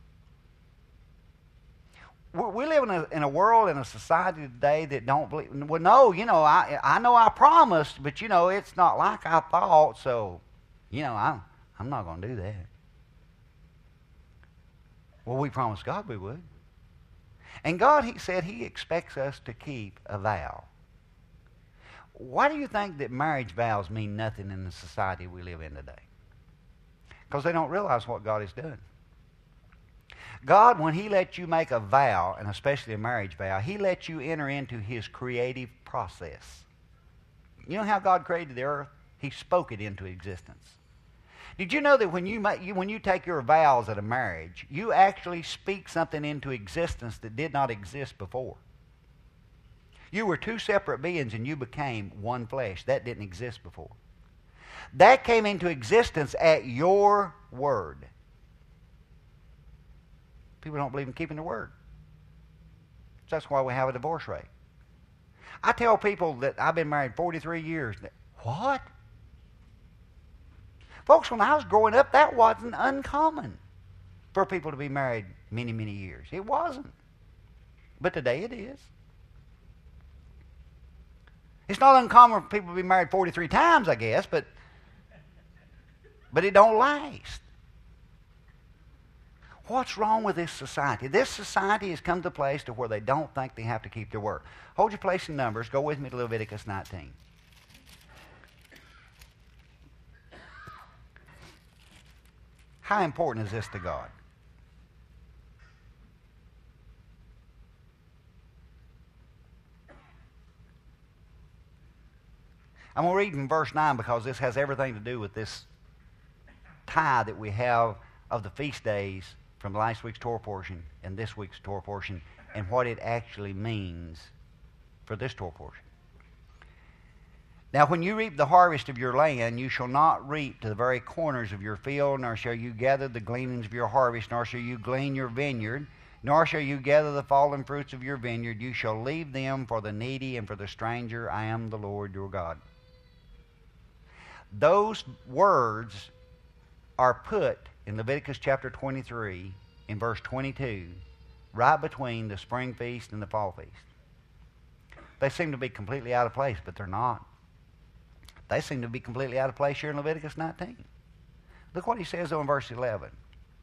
We live in a, in a world, in a society today that don't believe. Well, no, you know, I I know I promised, but you know, it's not like I thought, so, you know, I'm, I'm not going to do that. Well, we promised God we would. And God, He said He expects us to keep a vow. Why do you think that marriage vows mean nothing in the society we live in today? Because they don't realize what God has done. God, when He lets you make a vow, and especially a marriage vow, He lets you enter into His creative process. You know how God created the earth? He spoke it into existence. Did you know that when you, make, you, when you take your vows at a marriage, you actually speak something into existence that did not exist before? You were two separate beings and you became one flesh. That didn't exist before. That came into existence at your word. People don't believe in keeping their word. So that's why we have a divorce rate. I tell people that I've been married forty-three years. That, what? Folks, when I was growing up, that wasn't uncommon for people to be married many, many years. It wasn't. But today it is. It's not uncommon for people to be married forty-three times, I guess, but, but it don't last. What's wrong with this society? This society has come to a place to where they don't think they have to keep their word. Hold your place in Numbers. Go with me to Leviticus nineteen. How important is this to God? I'm going to read in verse nine because this has everything to do with this tie that we have of the feast days from last week's Torah portion and this week's Torah portion and what it actually means for this Torah portion. Now, when you reap the harvest of your land, you shall not reap to the very corners of your field, nor shall you gather the gleanings of your harvest, nor shall you glean your vineyard, nor shall you gather the fallen fruits of your vineyard. You shall leave them for the needy and for the stranger. I am the Lord your God. Those words are put in Leviticus chapter twenty-three, in verse twenty-two, right between the spring feast and the fall feast. They seem to be completely out of place, but they're not. They seem to be completely out of place here in Leviticus nineteen. Look what he says though in verse eleven.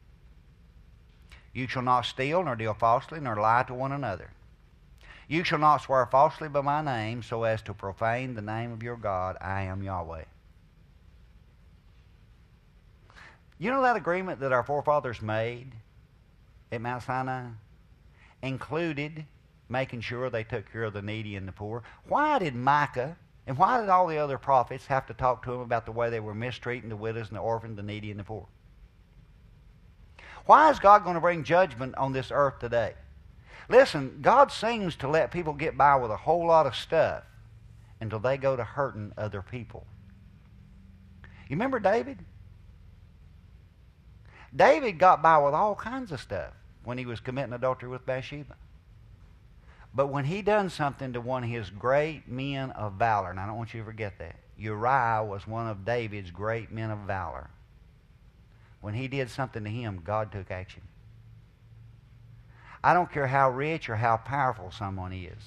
You shall not steal, nor deal falsely, nor lie to one another. You shall not swear falsely by my name, so as to profane the name of your God. I am Yahweh. You know that agreement that our forefathers made at Mount Sinai included making sure they took care of the needy and the poor? Why did Micah and why did all the other prophets have to talk to them about the way they were mistreating the widows and the orphans, the needy and the poor? Why is God going to bring judgment on this earth today? Listen, God seems to let people get by with a whole lot of stuff until they go to hurting other people. You remember David? David got by with all kinds of stuff when he was committing adultery with Bathsheba. But when he done something to one of his great men of valor, and I don't want you to forget that, Uriah was one of David's great men of valor. When he did something to him, God took action. I don't care how rich or how powerful someone is.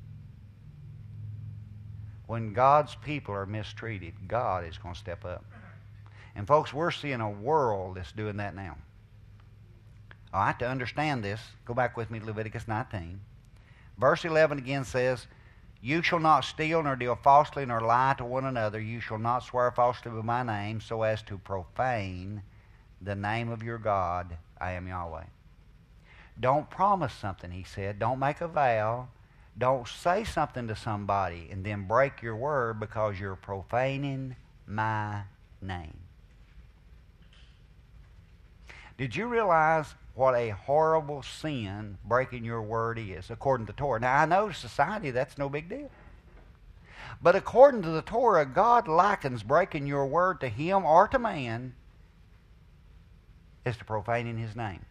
When God's people are mistreated, God is going to step up. And folks, we're seeing a world that's doing that now. All right, to understand this, go back with me to Leviticus nineteen. Verse eleven again says, You shall not steal, nor deal falsely, nor lie to one another. You shall not swear falsely by my name, so as to profane the name of your God. I am Yahweh. Don't promise something, he said. Don't make a vow. Don't say something to somebody and then break your word because you're profaning my name. Did you realize what a horrible sin breaking your word is, according to the Torah? Now, I know to society that's no big deal. But according to the Torah, God likens breaking your word to him or to man as to profaning his name.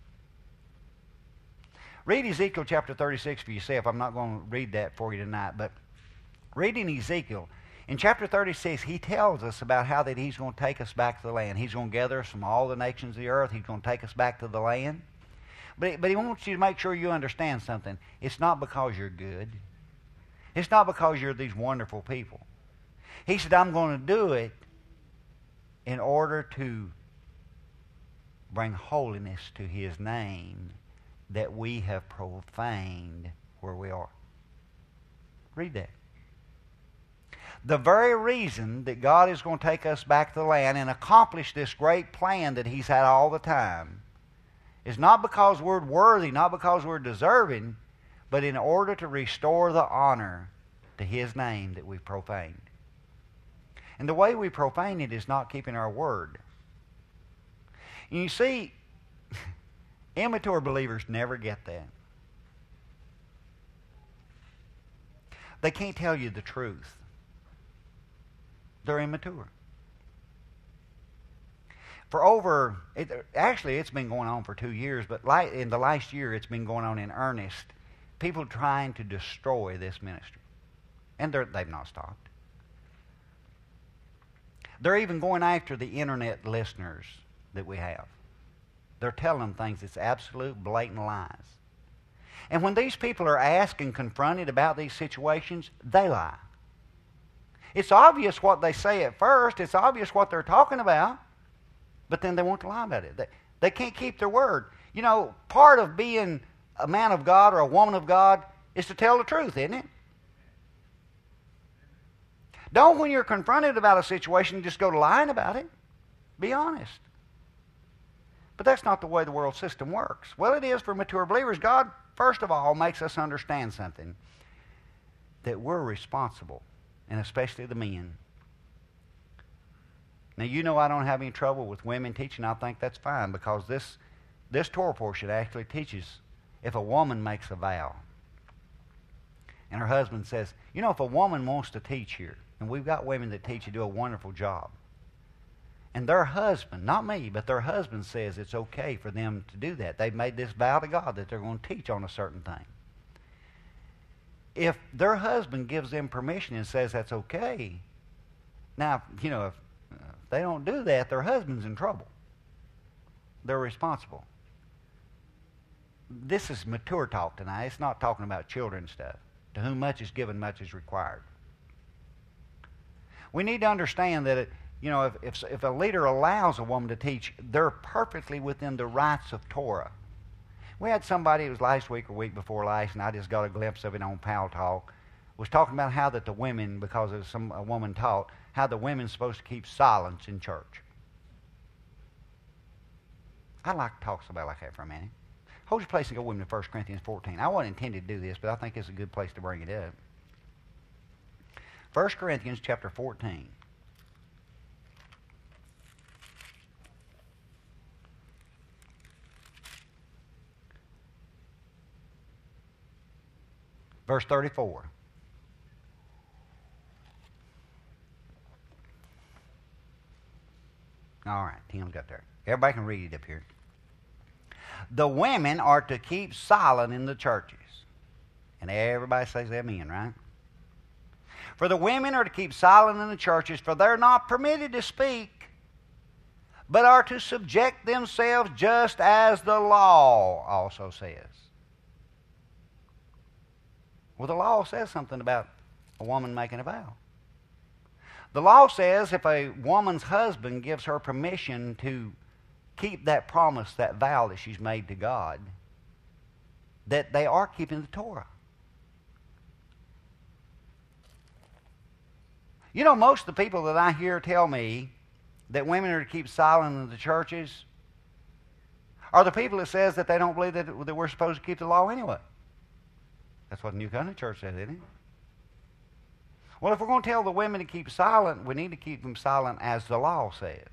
Read Ezekiel chapter thirty-six for yourself. I'm not going to read that for you tonight, but reading Ezekiel, in chapter thirty-six, he tells us about how that he's going to take us back to the land. He's going to gather us from all the nations of the earth. He's going to take us back to the land. But, but he wants you to make sure you understand something. It's not because you're good. It's not because you're these wonderful people. He said, I'm going to do it in order to bring holiness to his name that we have profaned where we are. Read that. The very reason that God is going to take us back to the land and accomplish this great plan that he's had all the time is not because we're worthy, not because we're deserving, but in order to restore the honor to his name that we've profaned. And the way we profane it is not keeping our word. And you see, immature believers never get that. They can't tell you the truth. They're immature. For over, it, actually it's been going on for two years, but like in the last year it's been going on in earnest. People trying to destroy this ministry. And they've not stopped. They're even going after the internet listeners that we have. They're telling them things that's absolute blatant lies. And when these people are asked and confronted about these situations, they lie. It's obvious what they say at first. It's obvious what they're talking about. But then they want to lie about it. They, they can't keep their word. You know, part of being a man of God or a woman of God is to tell the truth, isn't it? Don't, when you're confronted about a situation, just go to lying about it. Be honest. But that's not the way the world system works. Well, it is for mature believers. God, first of all, makes us understand something, that we're responsible, and especially the men. Now, you know I don't have any trouble with women teaching. I think that's fine, because this, this Torah portion actually teaches if a woman makes a vow, and her husband says, you know, if a woman wants to teach here, and we've got women that teach and do a wonderful job, and their husband, not me, but their husband says it's okay for them to do that. They've made this vow to God that they're going to teach on a certain thing. If their husband gives them permission and says that's okay, now, you know, if, uh, if they don't do that, their husband's in trouble. They're responsible. This is mature talk tonight. It's not talking about children stuff. To whom much is given, much is required. We need to understand that, it, you know, if, if, if a leader allows a woman to teach, they're perfectly within the rights of Torah. We had somebody, it was last week or week before last, and I just got a glimpse of it on Pal Talk, was talking about how that the women, because of some a woman taught, how the women's supposed to keep silence in church. I'd like to talk about like that for a minute. Hold your place and go with me to First Corinthians fourteen. I wasn't intended to do this, but I think it's a good place to bring it up. First Corinthians chapter fourteen. Verse thirty-four. All right, Tim's got there. Everybody can read it up here. The women are to keep silent in the churches. And everybody says amen, right? For the women are to keep silent in the churches, for they're not permitted to speak, but are to subject themselves just as the law also says. Well, the law says something about a woman making a vow. The law says if a woman's husband gives her permission to keep that promise, that vow that she's made to God, that they are keeping the Torah. You know, most of the people that I hear tell me that women are to keep silent in the churches are the people that says that they don't believe that, that we're supposed to keep the law anyway. That's what the New Covenant Church says, isn't it? Well, if we're going to tell the women to keep silent, we need to keep them silent as the law says.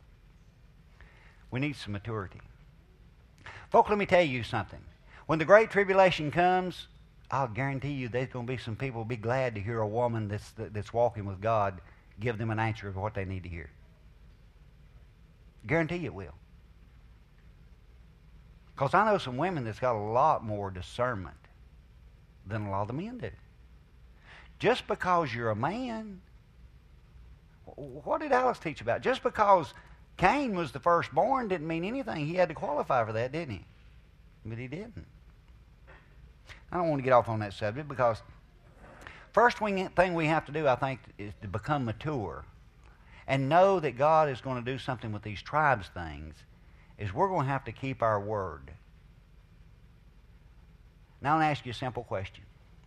We need some maturity. Folks, let me tell you something. When the Great Tribulation comes, I'll guarantee you there's going to be some people who will be glad to hear a woman that's, that's walking with God give them an answer of what they need to hear. Guarantee you it will. Because I know some women that's got a lot more discernment than a lot of the men do. Just because you're a man, what did Alice teach about? Just because Cain was the firstborn didn't mean anything. He had to qualify for that, didn't he? But he didn't. I don't want to get off on that subject because first thing we have to do, I think, is to become mature and know that God is going to do something with these tribes things, is we're going to have to keep our word. Now I'm going to ask you a simple question.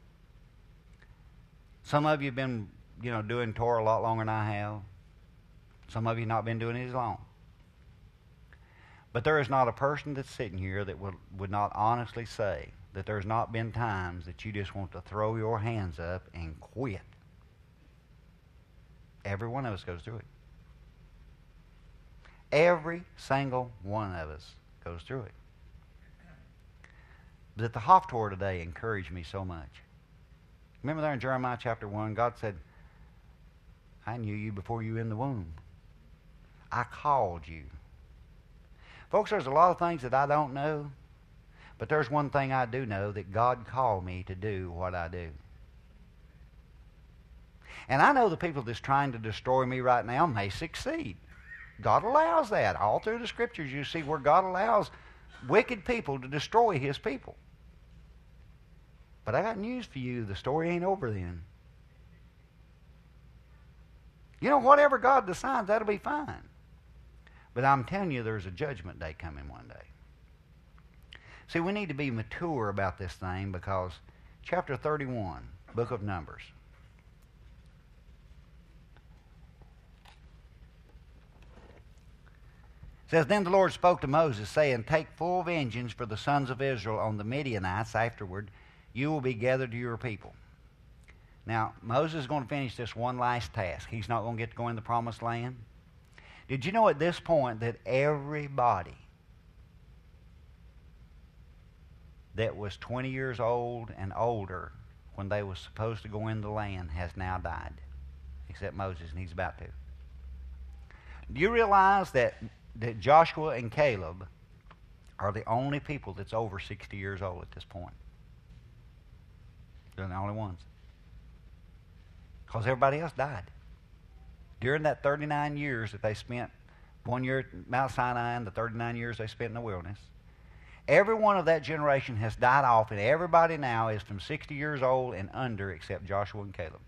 Some of you have been, you know, doing Torah a lot longer than I have. Some of you have not been doing it as long. But there is not a person that's sitting here that would, would not honestly say that there's not been times that you just want to throw your hands up and quit. Every one of us goes through it. Every single one of us goes through it. But the Haftorah today encouraged me so much. Remember there in Jeremiah chapter one, God said, I knew you before you were in the womb. I called you. Folks, there's a lot of things that I don't know, but there's one thing I do know, that God called me to do what I do. And I know the people that's trying to destroy me right now may succeed. God allows that. All through the Scriptures you see where God allows wicked people to destroy His people. But I got news for you. The story ain't over then. You know, whatever God decides, that'll be fine. But I'm telling you, there's a judgment day coming one day. See, we need to be mature about this thing because chapter thirty-one, book of Numbers. It says, Then the Lord spoke to Moses, saying, Take full vengeance for the sons of Israel on the Midianites. Afterward, you will be gathered to your people. Now, Moses is going to finish this one last task. He's not going to get to go in the promised land. Did you know at this point that everybody that was twenty years old and older when they was supposed to go in the land has now died, except Moses, and he's about to. Do you realize that, that Joshua and Caleb are the only people that's over sixty years old at this point? They're the only ones. Because everybody else died. During that thirty-nine years that they spent, one year at Mount Sinai and the thirty-nine years they spent in the wilderness, every one of that generation has died off, and everybody now is from sixty years old and under except Joshua and Caleb.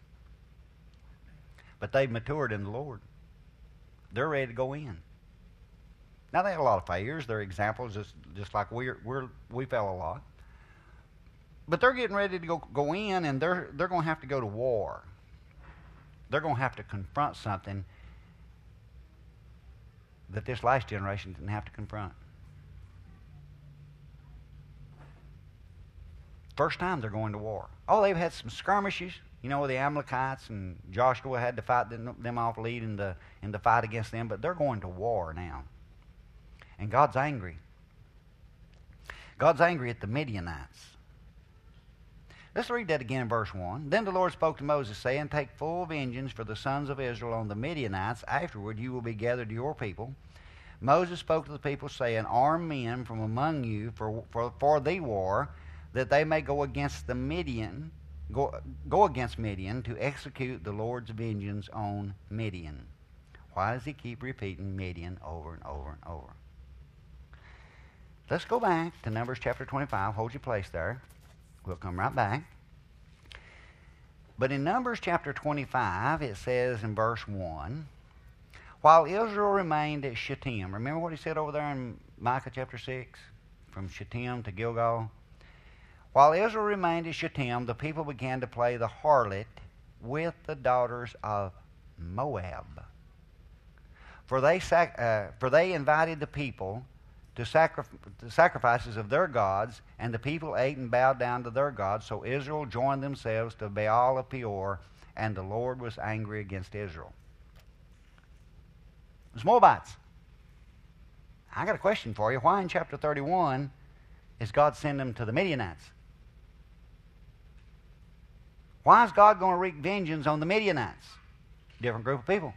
But they've matured in the Lord. They're ready to go in. Now, they had a lot of failures. They're examples just, just like we're, we're, we fell a lot. But they're getting ready to go, go in, and they're, they're going to have to go to war. They're going to have to confront something that this last generation didn't have to confront. First time they're going to war. Oh, they've had some skirmishes, you know, with the Amalekites, and Joshua had to fight them, them off, lead in the, in the fight against them, but they're going to war now. And God's angry. God's angry at the Midianites. Let's read that again in verse one. Then the Lord spoke to Moses, saying, Take full vengeance for the sons of Israel on the Midianites. Afterward you will be gathered to your people. Moses spoke to the people, saying, Arm men from among you for, for, for the war, that they may go against the Midian, go, go against Midian to execute the Lord's vengeance on Midian. Why does he keep repeating Midian over and over and over? Let's go back to Numbers chapter twenty-five. Hold your place there. We'll come right back. But in Numbers chapter twenty-five, it says in verse one, While Israel remained at Shittim. Remember what he said over there in Micah chapter six? From Shittim to Gilgal. While Israel remained at Shittim, the people began to play the harlot with the daughters of Moab. For they, sac- uh, for they invited the people to sacri- the sacrifices of their gods, and the people ate and bowed down to their gods. So Israel joined themselves to Baal of Peor, and the Lord was angry against Israel. It's Moabites. I got a question for you. Why in chapter thirty-one is God sending them to the Midianites? Why is God going to wreak vengeance on the Midianites? Different group of people.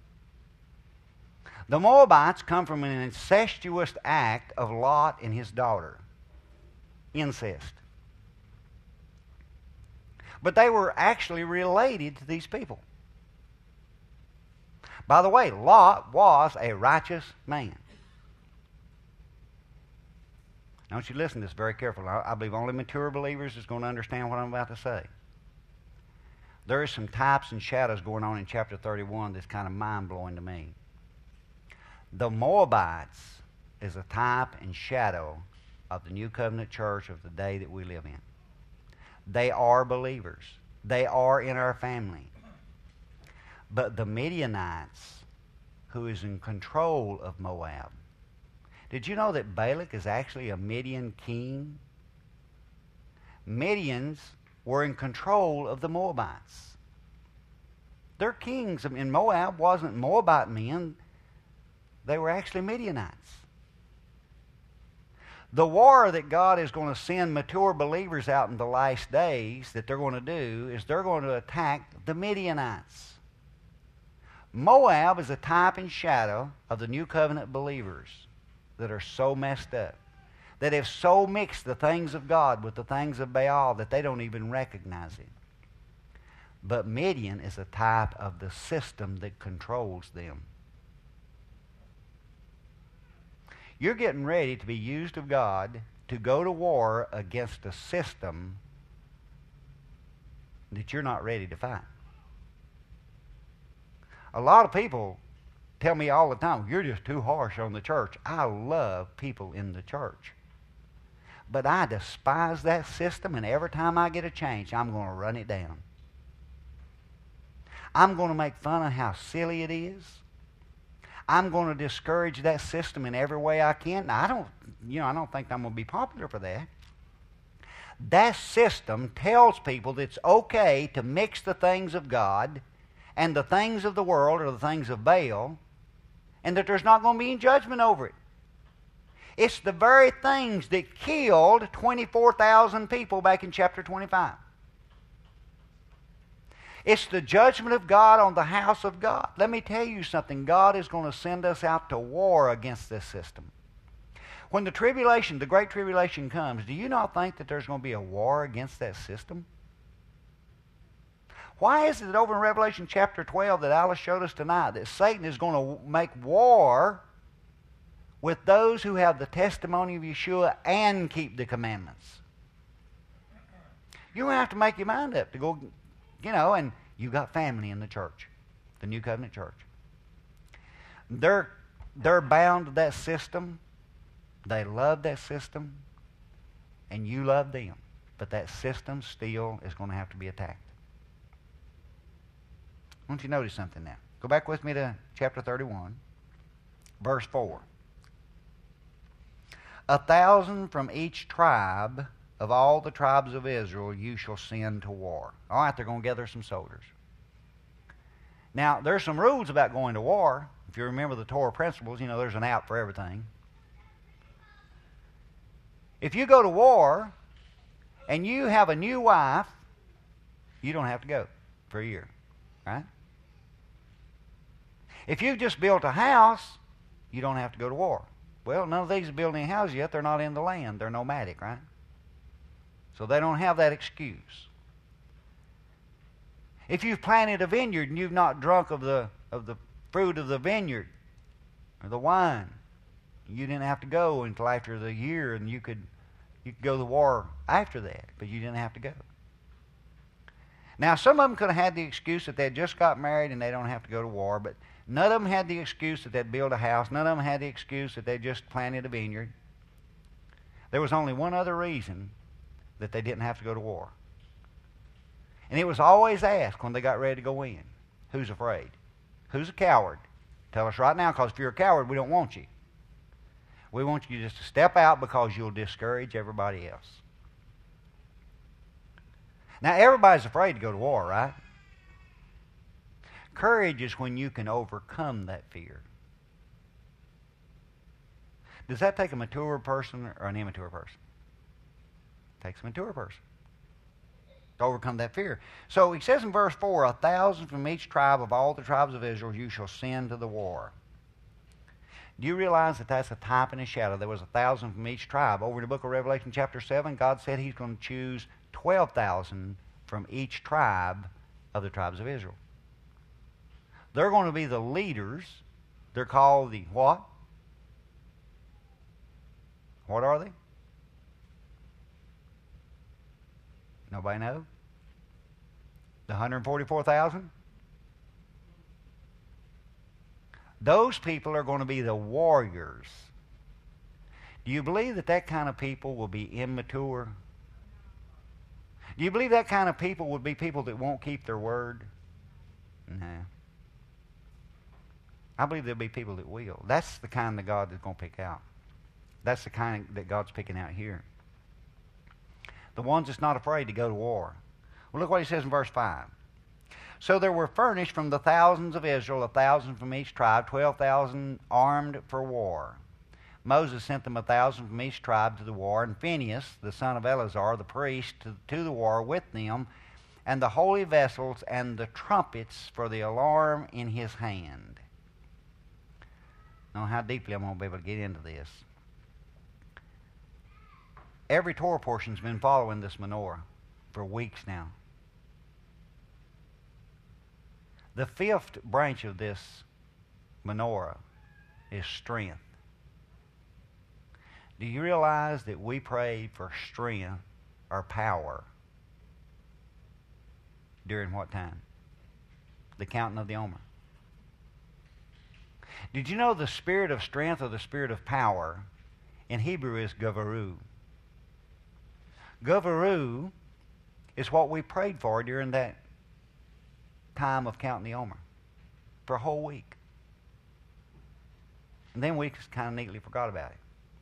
The Moabites come from an incestuous act of Lot and his daughter. Incest. But they were actually related to these people. By the way, Lot was a righteous man. I want you to listen to this very carefully. I believe only mature believers is going to understand what I'm about to say. There are some types and shadows going on in chapter thirty-one that's kind of mind-blowing to me. The Moabites is a type and shadow of the New Covenant Church of the day that we live in. They are believers. They are in our family. But the Midianites, who is in control of Moab, did you know that Balak is actually a Midian king? Midians were in control of the Moabites. Their kings in Moab wasn't Moabite men. They were actually Midianites. The war that God is going to send mature believers out in the last days that they're going to do is they're going to attack the Midianites. Moab is a type and shadow of the New Covenant believers that are so messed up, that have so mixed the things of God with the things of Baal that they don't even recognize it. But Midian is a type of the system that controls them. You're getting ready to be used of God to go to war against a system that you're not ready to fight. A lot of people tell me all the time, you're just too harsh on the church. I love people in the church. But I despise that system, and every time I get a change, I'm going to run it down. I'm going to make fun of how silly it is. I'm going to discourage that system in every way I can. Now, I don't, you know, I don't think I'm going to be popular for that. That system tells people that it's okay to mix the things of God and the things of the world or the things of Baal, and that there's not going to be any judgment over it. It's the very things that killed twenty-four thousand people back in chapter twenty-five. It's the judgment of God on the house of God. Let me tell you something. God is going to send us out to war against this system. When the tribulation, the great tribulation comes, do you not think that there's going to be a war against that system? Why is it that over in Revelation chapter twelve that Alice showed us tonight that Satan is going to make war with those who have the testimony of Yeshua and keep the commandments? You don't have to make your mind up to go, you know, and you got family in the church, the New Covenant church. They're, they're bound to that system. They love that system, and you love them. But that system still is going to have to be attacked. I want you to notice something now. Go back with me to chapter thirty-one, verse four. A thousand from each tribe of all the tribes of Israel you shall send to war. All right, they're going to gather some soldiers. Now, there's some rules about going to war. If you remember the Torah principles, you know, there's an out for everything. If you go to war and you have a new wife, you don't have to go for a year, right? If you've just built a house, you don't have to go to war. Well, none of these are building houses yet. They're not in the land. They're nomadic, right? So they don't have that excuse. If you've planted a vineyard and you've not drunk of the of the fruit of the vineyard or the wine, you didn't have to go until after the year, and you could you could go to war after that, but you didn't have to go. Now, some of them could have had the excuse that they just got married and they don't have to go to war, but none of them had the excuse that they'd build a house. None of them had the excuse that they just planted a vineyard. There was only one other reason that they didn't have to go to war. And it was always asked when they got ready to go in, who's afraid? Who's a coward? Tell us right now, because if you're a coward, we don't want you. We want you just to step out because you'll discourage everybody else. Now, everybody's afraid to go to war, right? Courage is when you can overcome that fear. Does that take a mature person or an immature person? It takes a mature person to overcome that fear. So he says in verse four, a thousand from each tribe of all the tribes of Israel you shall send to the war. Do you realize that that's a type and a shadow? There was a thousand from each tribe. Over in the book of Revelation chapter seven, God said he's going to choose twelve thousand from each tribe of the tribes of Israel. They're going to be the leaders. They're called the what? What are they? Nobody know? The one hundred forty-four thousand? Those people are going to be the warriors. Do you believe that that kind of people will be immature? Do you believe that kind of people would be people that won't keep their word? No. I believe there'll be people that will. That's the kind that God is going to pick out. That's the kind that God's picking out here. The ones that's not afraid to go to war. Well, look what he says in verse five. So there were furnished from the thousands of Israel, a thousand from each tribe, twelve thousand armed for war. Moses sent them a thousand from each tribe to the war, and Phinehas, the son of Eleazar, the priest, to, to the war with them, and the holy vessels and the trumpets for the alarm in his hand. I don't know how deeply I'm going to be able to get into this. Every Torah portion's been following this menorah for weeks now. The fifth branch of this menorah is strength. Do you realize that we prayed for strength or power during what time? The counting of the Omer. Did you know the spirit of strength or the spirit of power in Hebrew is gavaru? Gavaroo is what we prayed for during that time of counting the Omer for a whole week. And then we just kind of neatly forgot about it.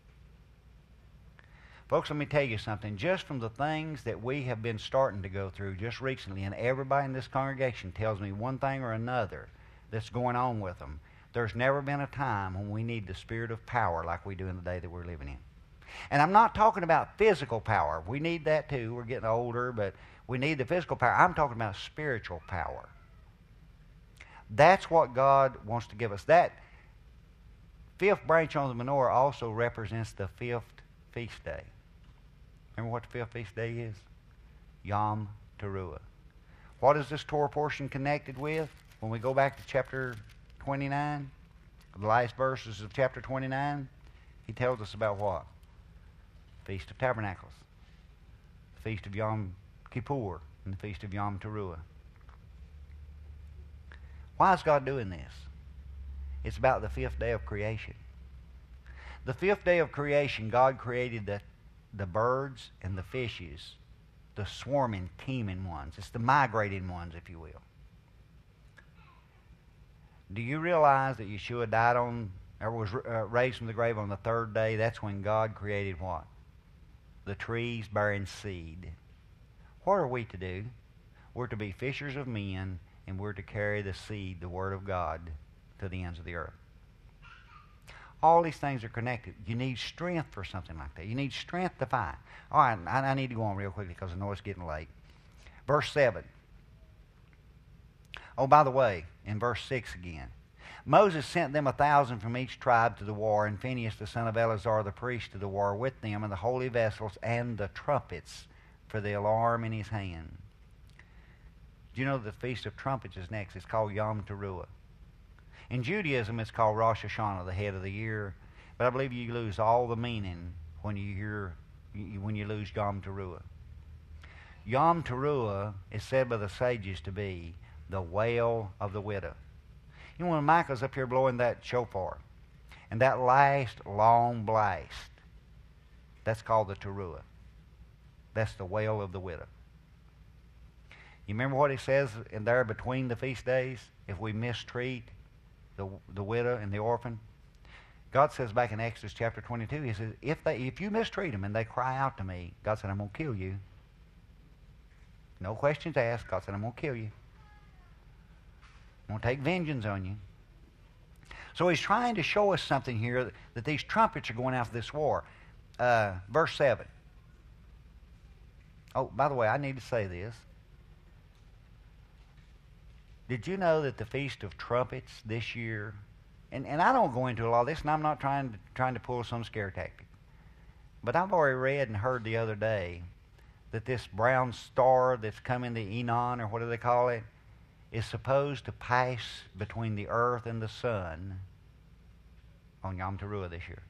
Folks, let me tell you something. Just from the things that we have been starting to go through just recently, and everybody in this congregation tells me one thing or another that's going on with them, there's never been a time when we need the spirit of power like we do in the day that we're living in. And I'm not talking about physical power. We need that too. We're getting older, but we need the physical power. I'm talking about spiritual power. That's what God wants to give us. That fifth branch on the menorah also represents the fifth feast day. Remember what the fifth feast day is? Yom Teruah. What is this Torah portion connected with? When we go back to chapter twenty-nine, the last verses of chapter twenty-nine, he tells us about what? Feast of Tabernacles, the Feast of Yom Kippur, and the Feast of Yom Teruah. Why is God doing this? It's about the fifth day of creation. The fifth day of creation, God created the, the birds and the fishes, the swarming, teeming ones. It's the migrating ones, if you will. Do you realize that Yeshua died on, or was uh, raised from the grave on the third day? That's when God created what? The trees bearing seed. What are we to do? We're to be fishers of men, and we're to carry the seed, the Word of God, to the ends of the earth. All these things are connected. You need strength for something like that. You need strength to fight. All right, I, I need to go on real quickly because I know it's getting late. Verse seven. Oh, by the way, in verse six again. Moses sent them a thousand from each tribe to the war, and Phinehas the son of Eleazar the priest to the war with them, and the holy vessels and the trumpets for the alarm in his hand. Do you know the Feast of Trumpets is next? It's called Yom Teruah. In Judaism, it's called Rosh Hashanah, the head of the year. But I believe you lose all the meaning when you hear when you lose Yom Teruah. Yom Teruah is said by the sages to be the wail of the widow. You know, when Michael's up here blowing that shofar, and that last long blast, that's called the Teruah. That's the wail of the widow. You remember what he says in there between the feast days? If we mistreat the the widow and the orphan, God says back in Exodus chapter twenty-two, he says, if they if you mistreat them and they cry out to me, God said, I'm going to kill you. No questions asked. God said, I'm going to kill you. I'm going to take vengeance on you. So he's trying to show us something here, that, that these trumpets are going after this war. Uh, verse seven. Oh, by the way, I need to say this. Did you know that the Feast of Trumpets this year, and, and I don't go into a lot of this, and I'm not trying to, trying to pull some scare tactic, but I've already read and heard the other day that this brown star that's coming, the Enon, or what do they call it, is supposed to pass between the earth and the sun on Yom Teruah this year.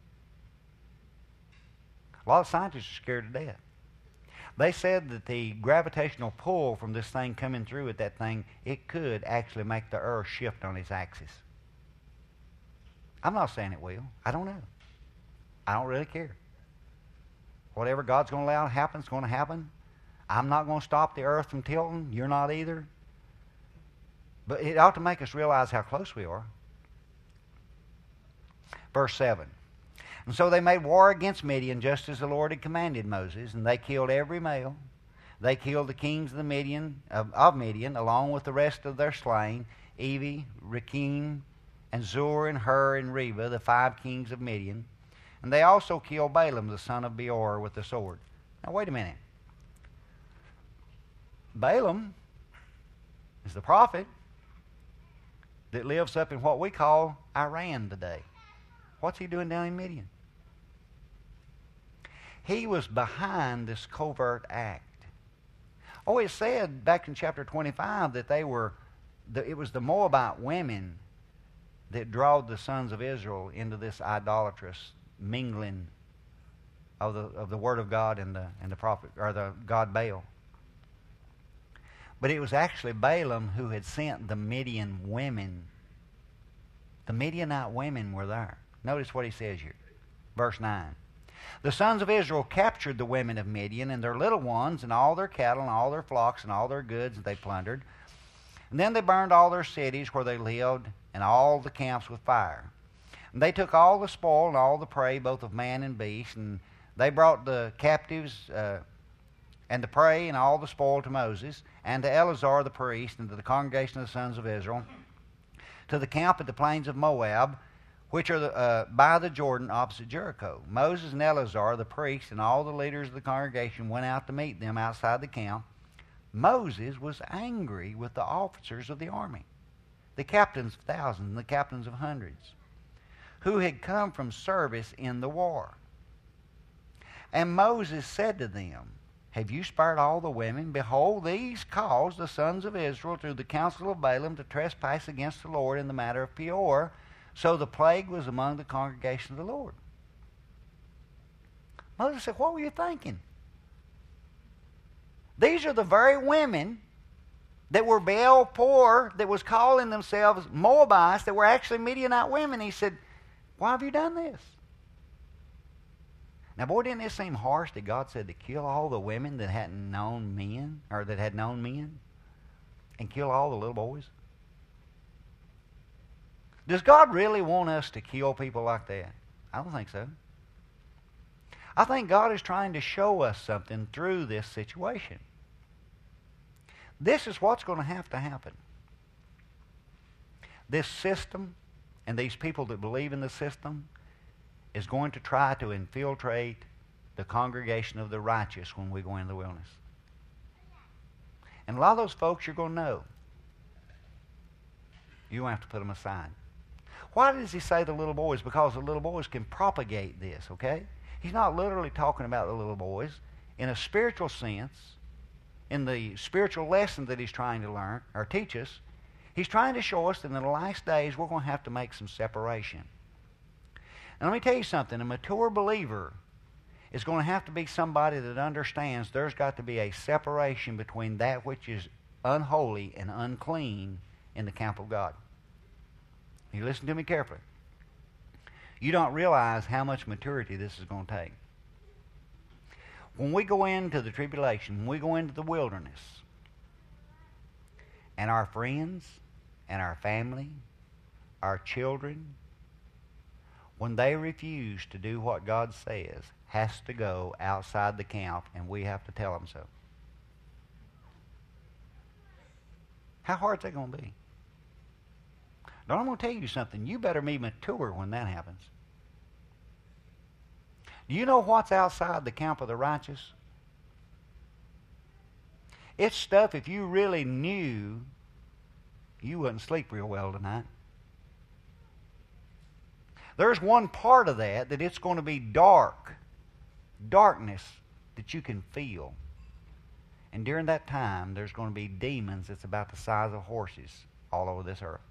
A lot of scientists are scared to death. They said that the gravitational pull from this thing coming through at that thing, it could actually make the earth shift on its axis. I'm not saying it will. I don't know. I don't really care. Whatever God's going to allow to happen is going to happen. I'm not going to stop the earth from tilting. You're not either. But it ought to make us realize how close we are. Verse seven. And so they made war against Midian, just as the Lord had commanded Moses, and they killed every male. They killed the kings of the Midian of, of Midian, along with the rest of their slain, Evi, Rekem, and Zur, and Hur, and Reba, the five kings of Midian. And they also killed Balaam, the son of Beor, with the sword. Now wait a minute. Balaam is the prophet that lives up in what we call Iran today. What's he doing down in Midian? He was behind this covert act. Oh, it said back in chapter twenty-five that they were, the, it was the Moabite women that drawed the sons of Israel into this idolatrous mingling of the of the Word of God and the and the prophet, or the god Baal. But it was actually Balaam who had sent the Midian women. The Midianite women were there. Notice what he says here. Verse nine. The sons of Israel captured the women of Midian and their little ones and all their cattle and all their flocks and all their goods that they plundered. And then they burned all their cities where they lived and all the camps with fire. And they took all the spoil and all the prey, both of man and beast, and they brought the captives uh, and the prey and all the spoil to Moses and to Eleazar the priest and to the congregation of the sons of Israel, to the camp at the plains of Moab, which are the, uh, by the Jordan opposite Jericho. Moses and Eleazar the priest and all the leaders of the congregation went out to meet them outside the camp. Moses was angry with the officers of the army, the captains of thousands and the captains of hundreds, who had come from service in the war. And Moses said to them, have you spared all the women? Behold, these caused the sons of Israel through the counsel of Balaam to trespass against the Lord in the matter of Peor. So the plague was among the congregation of the Lord. Moses said, what were you thinking? These are the very women that were Baal Peor, that was calling themselves Moabites, that were actually Midianite women. He said, why have you done this? Now, boy, didn't it seem harsh that God said to kill all the women that hadn't known men, or that had known men, and kill all the little boys? Does God really want us to kill people like that? I don't think so. I think God is trying to show us something through this situation. This is what's going to have to happen. This system and these people that believe in the system is going to try to infiltrate the congregation of the righteous when we go into the wilderness. And a lot of those folks you're going to know. You won't have to put them aside. Why does he say the little boys? Because the little boys can propagate this, okay? He's not literally talking about the little boys. In a spiritual sense, in the spiritual lesson that he's trying to learn or teach us, he's trying to show us that in the last days we're going to have to make some separation. Now let me tell you something. A mature believer is going to have to be somebody that understands there's got to be a separation between that which is unholy and unclean in the camp of God. You listen to me carefully. You don't realize how much maturity this is going to take. When we go into the tribulation, when we go into the wilderness, and our friends and our family, our children, when they refuse to do what God says, has to go outside the camp, and we have to tell them so. How hard is that going to be? Now, I'm going to tell you something. You better be mature when that happens. Do you know what's outside the camp of the righteous? It's stuff, if you really knew, you wouldn't sleep real well tonight. There's one part of that that it's going to be dark. Darkness that you can feel. And during that time, there's going to be demons that's about the size of horses all over this earth.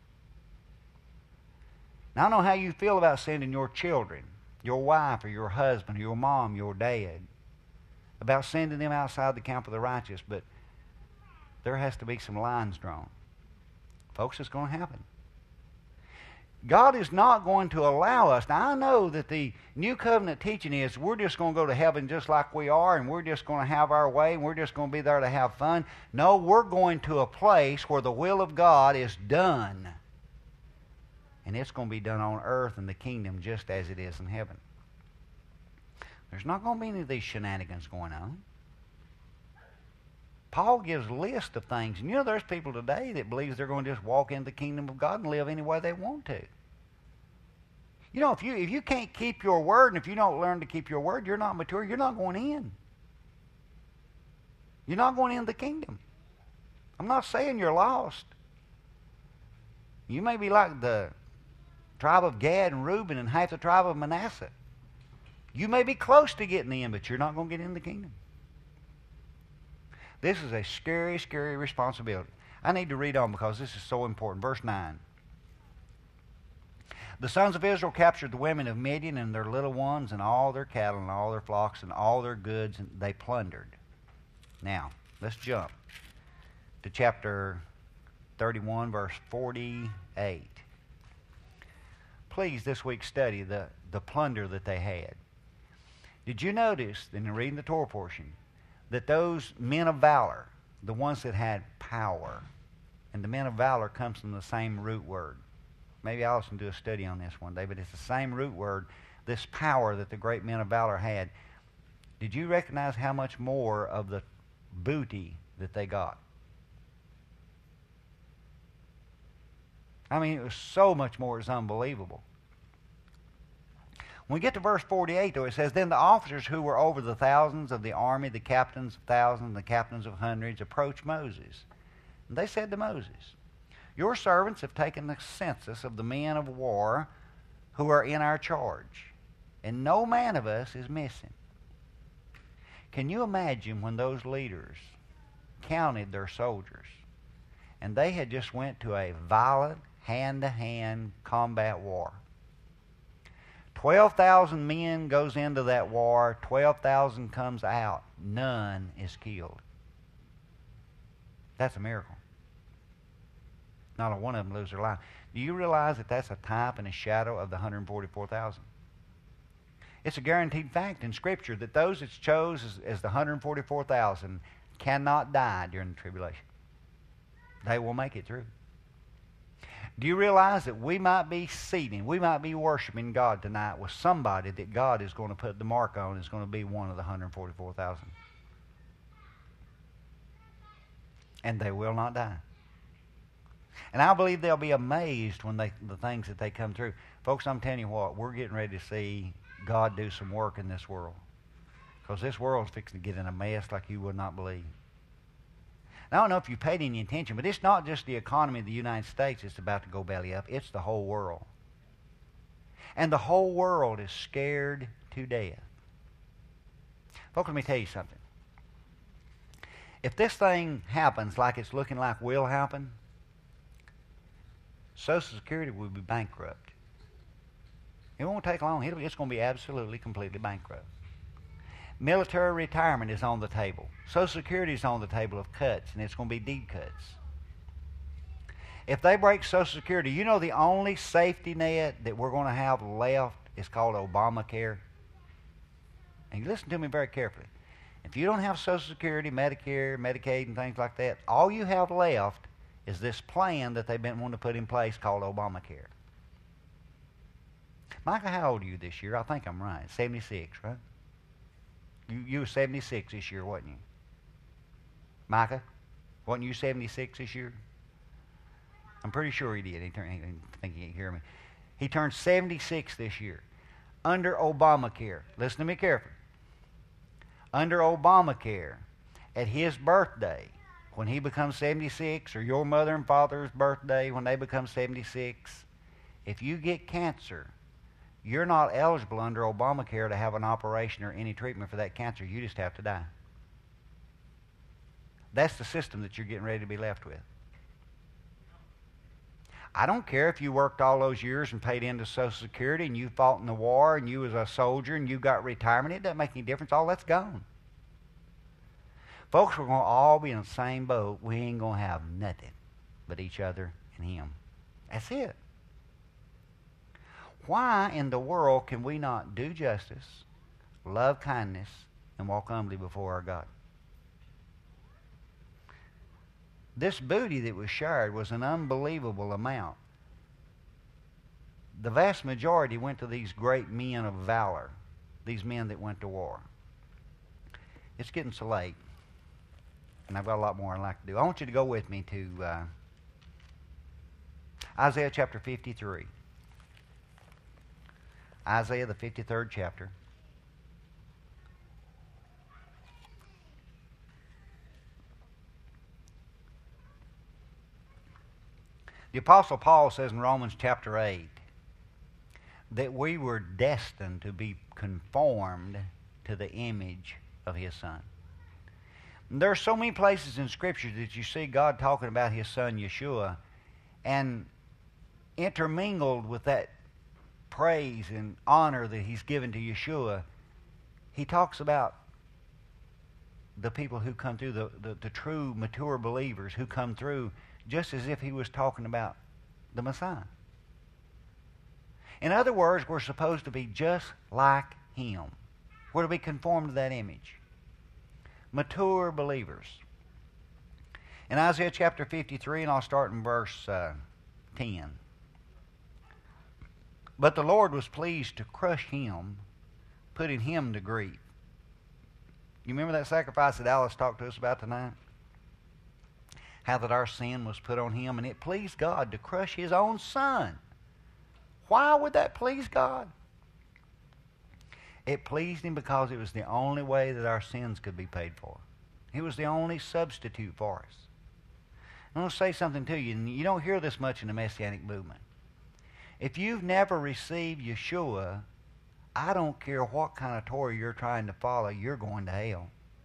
Now, I don't know how you feel about sending your children, your wife or your husband, or your mom, your dad, about sending them outside the camp of the righteous, but there has to be some lines drawn. Folks, it's going to happen. God is not going to allow us. Now, I know that the New Covenant teaching is we're just going to go to heaven just like we are, and we're just going to have our way, and we're just going to be there to have fun. No, we're going to a place where the will of God is done. And it's going to be done on earth in the kingdom just as it is in heaven. There's not going to be any of these shenanigans going on. Paul gives a list of things. And you know, there's people today that believe they're going to just walk into the kingdom of God and live any way they want to. You know, if you if you can't keep your word, and if you don't learn to keep your word, you're not mature. You're not going in. You're not going into the kingdom. I'm not saying you're lost. You may be like the tribe of Gad and Reuben and half the tribe of Manasseh. You may be close to getting in, but you're not going to get in the kingdom. This is a scary, scary responsibility. I need to read on because this is so important. Verse nine. The sons of Israel captured the women of Midian and their little ones and all their cattle and all their flocks and all their goods, and they plundered. Now, let's jump to chapter thirty-one, verse forty-eight. Please, this week, study the, the plunder that they had. Did you notice, in reading the Torah portion, that those men of valor, the ones that had power, and the men of valor comes from the same root word. Maybe I'll also do a study on this one day, but it's the same root word, this power that the great men of valor had. Did you recognize how much more of the booty that they got? I mean, it was so much more, it's unbelievable. When we get to verse forty-eight, though, it says, Then the officers who were over the thousands of the army, the captains of thousands, the captains of hundreds, approached Moses. And they said to Moses, Your servants have taken the census of the men of war who are in our charge, and no man of us is missing. Can you imagine when those leaders counted their soldiers, and they had just went to a violent, hand-to-hand combat war? twelve thousand men goes into that war, twelve thousand comes out, none is killed. That's a miracle. Not a one of them lose their life. Do you realize that that's a type and a shadow of the one hundred forty-four thousand? It's a guaranteed fact in Scripture that those that's chose as, as the one hundred forty-four thousand cannot die during the tribulation. They will make it through. Do you realize that we might be seating, we might be worshiping God tonight with somebody that God is going to put the mark on is going to be one of the one hundred forty-four thousand? And they will not die. And I believe they'll be amazed when they the things that they come through. Folks, I'm telling you what, we're getting ready to see God do some work in this world. Because this world's fixing to get in a mess like you would not believe. Now, I don't know if you paid any attention, but it's not just the economy of the United States that's about to go belly up. It's the whole world. And the whole world is scared to death. Folks, let me tell you something. If this thing happens like it's looking like will happen, Social Security will be bankrupt. It won't take long. It's going to be absolutely, completely bankrupt. Military retirement is on the table. Social Security is on the table of cuts, and it's going to be deed cuts. If they break Social Security, you know the only safety net that we're going to have left is called Obamacare. And you listen to me very carefully. If you don't have Social Security, Medicare, Medicaid, and things like that, all you have left is this plan that they've been wanting to put in place called Obamacare. Micah, how old are you this year? I think I'm right. seventy-six, right? You, you were seventy-six this year, wasn't you? Micah, wasn't you seventy-six this year? I'm pretty sure he did. He turned, he, I think he can't hear me. He turned seventy-six this year. Under Obamacare, listen to me carefully. Under Obamacare, at his birthday, when he becomes seventy-six, or your mother and father's birthday when they become seventy-six, if you get cancer, you're not eligible under Obamacare to have an operation or any treatment for that cancer. You just have to die. That's the system that you're getting ready to be left with. I don't care if you worked all those years and paid into Social Security and you fought in the war and you was a soldier and you got retirement. It doesn't make any difference. All that's gone. Folks, we're going to all be in the same boat. We ain't going to have nothing but each other and Him. That's it. Why in the world can we not do justice, love kindness, and walk humbly before our God? This booty that was shared was an unbelievable amount. The vast majority went to these great men of valor, these men that went to war. It's getting so late, and I've got a lot more I'd like to do. I want you to go with me to uh, Isaiah chapter fifty-three. Isaiah, the fifty-third chapter. The Apostle Paul says in Romans chapter eight that we were destined to be conformed to the image of His Son. And there are so many places in Scripture that you see God talking about His Son Yeshua, and intermingled with that praise and honor that He's given to Yeshua, He talks about the people who come through, the, the, the true mature believers who come through, just as if He was talking about the Messiah. In other words, we're supposed to be just like Him. We're to be conformed to that image. Mature believers. In Isaiah chapter fifty-three, and I'll start in verse uh, ten. But the Lord was pleased to crush him, putting him to grief. You remember that sacrifice that Alice talked to us about tonight? How that our sin was put on him, and it pleased God to crush his own son. Why would that please God? It pleased him because it was the only way that our sins could be paid for. It was the only substitute for us. I'm going to say something to you, and you don't hear this much in the Messianic movement. If you've never received Yeshua, I don't care what kind of Torah you're trying to follow, you're going to hell.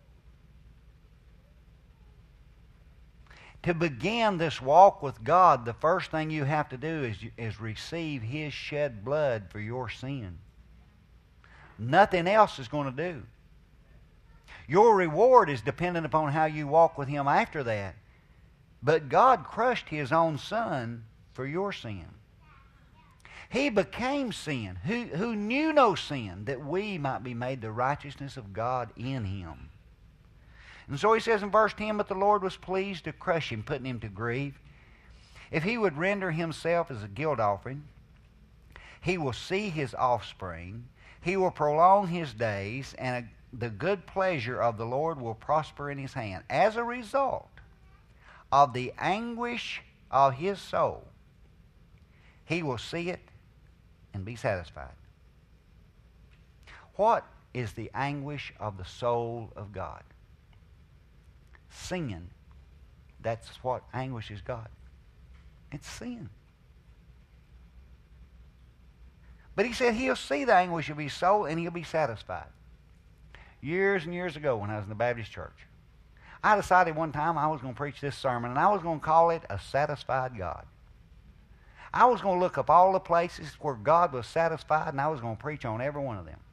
To begin this walk with God, the first thing you have to do is, is receive His shed blood for your sin. Nothing else is going to do. Your reward is dependent upon how you walk with Him after that. But God crushed His own Son for your sin. He became sin, who, who knew no sin, that we might be made the righteousness of God in Him. And so He says in verse ten, but the Lord was pleased to crush him, putting him to grief. If He would render Himself as a guilt offering, He will see his offspring. He will prolong his days, and a, the good pleasure of the Lord will prosper in His hand. As a result of the anguish of his soul, He will see it and be satisfied. What is the anguish of the soul of God? Sin. That's what anguishes God. It's sin. But He said He'll see the anguish of his soul and He'll be satisfied. Years and years ago when I was in the Baptist church, I decided one time I was going to preach this sermon, and I was going to call it A Satisfied God. I was going to look up all the places where God was satisfied, and I was going to preach on every one of them.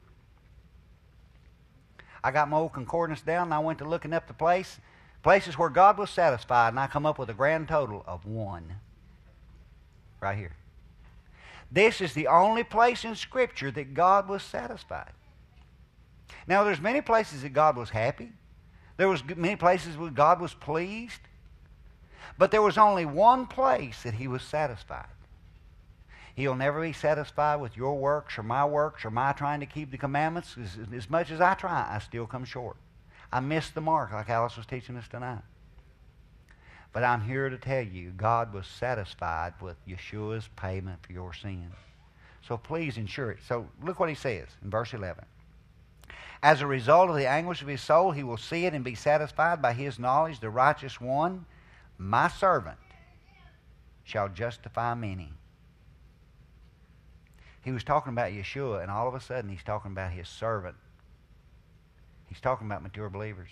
I got my old concordance down, and I went to looking up the place, places where God was satisfied, and I come up with a grand total of one. Right here. This is the only place in Scripture that God was satisfied. Now, there's many places that God was happy. There was many places where God was pleased. But there was only one place that He was satisfied. He'll never be satisfied with your works or my works or my trying to keep the commandments. As, as much as I try, I still come short. I missed the mark, like Alice was teaching us tonight. But I'm here to tell you, God was satisfied with Yeshua's payment for your sin. So please ensure it. So look what He says in verse eleven. As a result of the anguish of his soul, He will see it and be satisfied. By His knowledge, the righteous one, my servant, shall justify many. He was talking about Yeshua, and all of a sudden He's talking about His servant. He's talking about mature believers.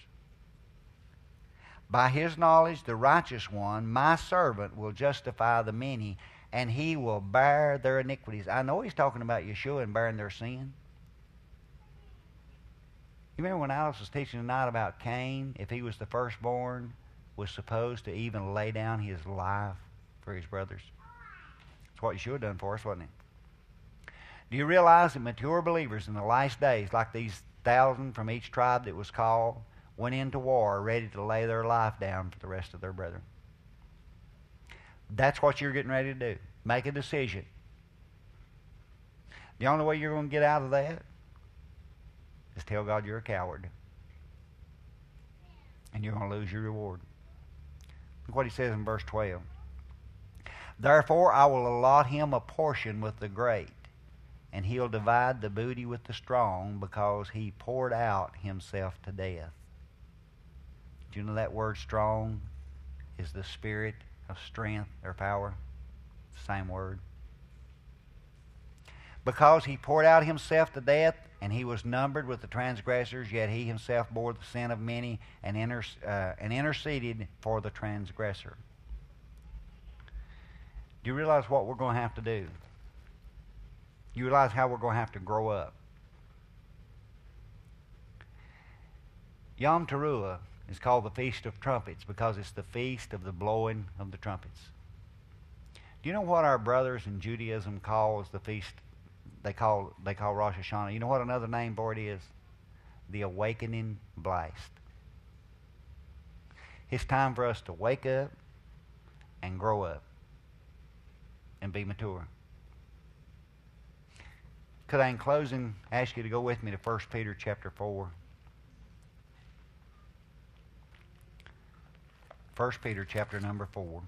By His knowledge, the righteous one, my servant, will justify the many, and He will bear their iniquities. I know He's talking about Yeshua and bearing their sin. You remember when Alice was teaching tonight about Cain, if he was the firstborn, was supposed to even lay down his life for his brothers? That's what Yeshua done for us, wasn't it? Do you realize that mature believers in the last days, like these thousand from each tribe that was called, went into war ready to lay their life down for the rest of their brethren? That's what you're getting ready to do. Make a decision. The only way you're going to get out of that is tell God you're a coward. And you're going to lose your reward. Look what He says in verse twelve. Therefore I will allot him a portion with the great, and he'll divide the booty with the strong, because he poured out himself to death. Do you know that word strong is the spirit of strength or power? It's the same word. Because he poured out himself to death, and he was numbered with the transgressors, yet he himself bore the sin of many and, inter- uh, and interceded for the transgressor. Do you realize what we're going to have to do? You realize how we're going to have to grow up? Yom Teruah is called the Feast of Trumpets because it's the feast of the blowing of the trumpets. Do you know what our brothers in Judaism calls the feast? They call they call Rosh Hashanah. You know what another name for it is? the awakening blast. It's time for us to wake up and grow up and be mature. Could I, in closing, ask you to go with me to First Peter chapter four? First Peter chapter number four.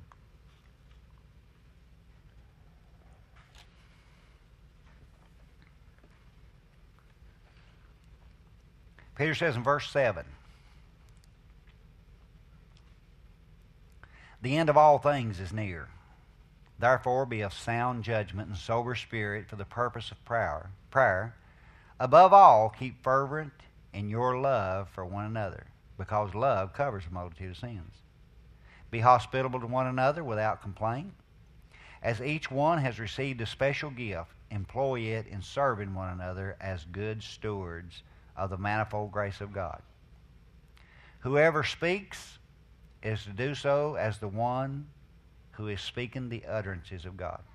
Peter says in verse seven, "The end of all things is near. Therefore be of sound judgment and sober spirit for the purpose of prayer. prayer. Above all, keep fervent in your love for one another, because love covers a multitude of sins. Be hospitable to one another without complaint. As each one has received a special gift, employ it in serving one another as good stewards of the manifold grace of God. Whoever speaks is to do so as the one who is speaking the utterances of God."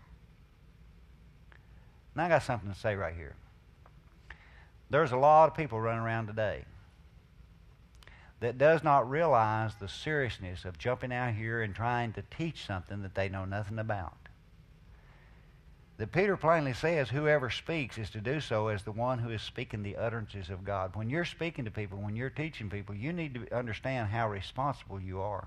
Now I got something to say right here. There's a lot of people running around today that does not realize the seriousness of jumping out here and trying to teach something that they know nothing about. That Peter plainly says whoever speaks is to do so as the one who is speaking the utterances of God. When you're speaking to people, when you're teaching people, you need to understand how responsible you are.